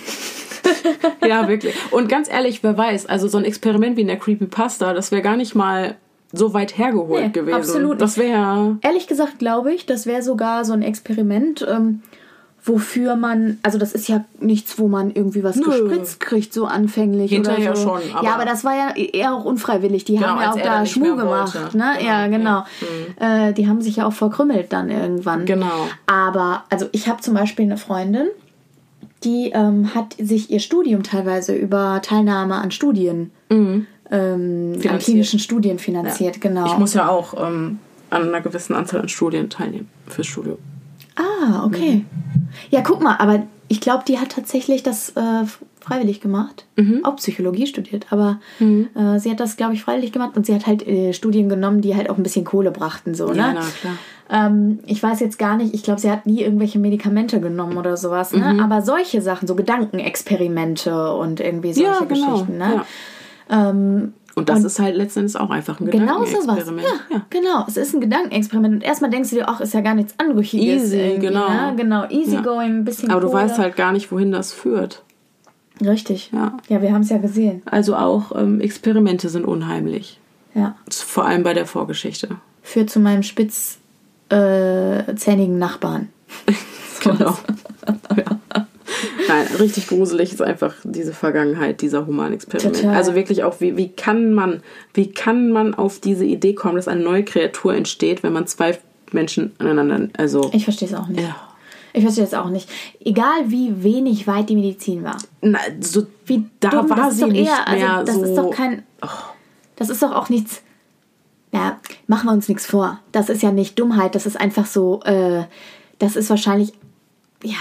Ja, wirklich. Und ganz ehrlich, wer weiß, also so ein Experiment wie in der Creepypasta, das wäre gar nicht mal so weit hergeholt gewesen. Absolut. Das wäre... Ehrlich gesagt glaube ich, das wäre sogar so ein Experiment, wofür man... Also das ist ja nichts, wo man irgendwie was gespritzt kriegt, so anfänglich. Hinterher oder so. schon. Aber ja, aber das war ja eher auch unfreiwillig. Die haben ja auch da Schmuh gemacht. Ne? Ja, genau. Ja. Die haben sich ja auch verkrümmelt dann irgendwann. Genau. Aber, also ich habe zum Beispiel eine Freundin, die hat sich ihr Studium teilweise über Teilnahme an Studien, an klinischen Studien finanziert, ja. Genau. Ich muss ja auch an einer gewissen Anzahl an Studien teilnehmen fürs Studium. Ah, okay. Ja, guck mal, aber ich glaube, die hat tatsächlich das freiwillig gemacht. Auch Psychologie studiert, aber sie hat das, glaube ich, freiwillig gemacht und sie hat halt Studien genommen, die halt auch ein bisschen Kohle brachten, so, ja, ne? Na klar. Ich weiß jetzt gar nicht, ich glaube, sie hat nie irgendwelche Medikamente genommen oder sowas, ne? Aber solche Sachen, so Gedankenexperimente und irgendwie solche Geschichten, ne? Ja. Und das ist halt letztendlich auch einfach ein Gedankenexperiment. Genau sowas, ja, genau. Es ist ein Gedankenexperiment und erstmal denkst du dir, ach, ist ja gar nichts Anrüchiges. Easy, genau. Ne? Genau, easy going, ein bisschen aber du Kohle. weißt halt gar nicht, wohin das führt. Richtig. Ja, wir haben es ja gesehen. Also auch Experimente sind unheimlich. Ja. Vor allem bei der Vorgeschichte. Führt zu meinem spitzzähnigen Nachbarn. Genau. Ja. Nein, richtig gruselig ist einfach diese Vergangenheit dieser Humanexperimente. Total. Also wirklich auch, wie kann man auf diese Idee kommen, dass eine neue Kreatur entsteht, wenn man zwei Menschen aneinander, also... Ich verstehe es auch nicht. Ja. Ich verstehe es auch nicht. Egal, wie wenig weit die Medizin war. Na, so, wie da dumm, war sie nicht eher, mehr also, das so... ist doch kein... Das ist doch auch nichts... Ja, machen wir uns nichts vor. Das ist ja nicht Dummheit, das ist einfach so... das ist wahrscheinlich... Ja...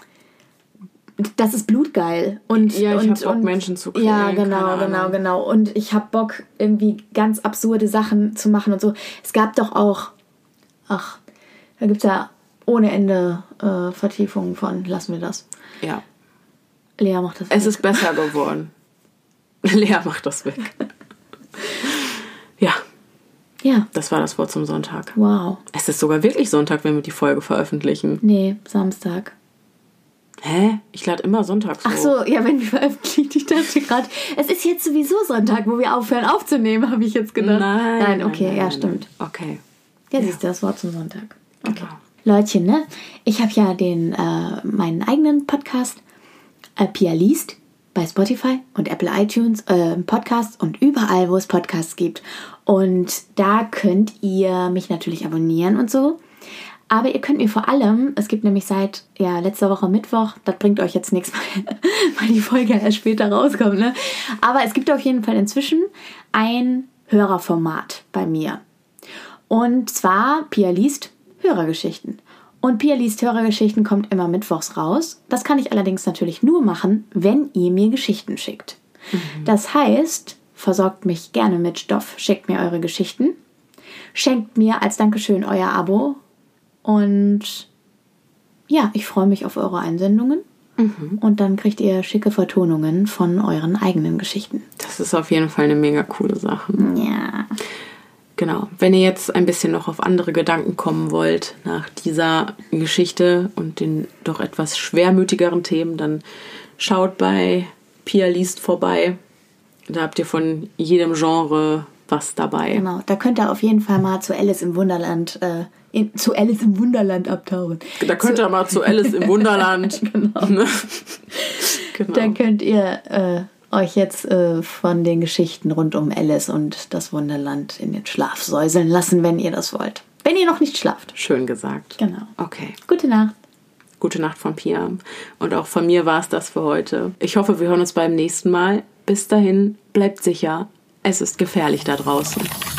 Das ist blutgeil. Und, ja, ich hab Bock, Menschen zu kriegen. Ja, genau. Und ich hab Bock, irgendwie ganz absurde Sachen zu machen und so. Es gab doch auch... Ach, da gibt's ja ohne Ende Vertiefungen von. Lassen wir das. Ja. Lea macht das weg. Es ist besser geworden. Lea macht das weg. Ja. Ja. Das war das Wort zum Sonntag. Wow. Es ist sogar wirklich Sonntag, wenn wir die Folge veröffentlichen. Nee, Samstag. Hä? Ich lade immer sonntags hoch. Ach so, ja, wenn wir veröffentlichen. Ich dachte gerade, es ist jetzt sowieso Sonntag, wo wir aufhören aufzunehmen, habe ich jetzt gedacht. Nein, okay, ja, stimmt. Okay. Ja, siehst du, das Wort zum Sonntag. Okay. Genau. Leutchen, ne? Ich habe ja meinen eigenen Podcast, Pia liest. bei Spotify und Apple iTunes, Podcasts und überall, wo es Podcasts gibt. Und da könnt ihr mich natürlich abonnieren und so. Aber ihr könnt mir vor allem, es gibt nämlich seit letzter Woche Mittwoch, das bringt euch jetzt nichts, weil die Folge erst später rauskommt, ne? Aber es gibt auf jeden Fall inzwischen ein Hörerformat bei mir. Und zwar Pia liest Hörergeschichten. Und Pia liest Hörergeschichten kommt immer mittwochs raus. Das kann ich allerdings natürlich nur machen, wenn ihr mir Geschichten schickt. Das heißt, versorgt mich gerne mit Stoff, schickt mir eure Geschichten, schenkt mir als Dankeschön euer Abo und ich freue mich auf eure Einsendungen. Und dann kriegt ihr schicke Vertonungen von euren eigenen Geschichten. Das ist auf jeden Fall eine mega coole Sache. Ja. Genau. Wenn ihr jetzt ein bisschen noch auf andere Gedanken kommen wollt nach dieser Geschichte und den doch etwas schwermütigeren Themen, dann schaut bei Pia liest vorbei. Da habt ihr von jedem Genre was dabei. Genau, da könnt ihr auf jeden Fall mal zu Alice im Wunderland abtauchen. Da könnt ihr mal zu Alice im Wunderland. Genau. Genau. Dann könnt ihr euch jetzt von den Geschichten rund um Alice und das Wunderland in den Schlaf säuseln lassen, wenn ihr das wollt. Wenn ihr noch nicht schlaft. Schön gesagt. Genau. Okay. Gute Nacht. Gute Nacht von Pia. Und auch von mir war es das für heute. Ich hoffe, wir hören uns beim nächsten Mal. Bis dahin, bleibt sicher. Es ist gefährlich da draußen.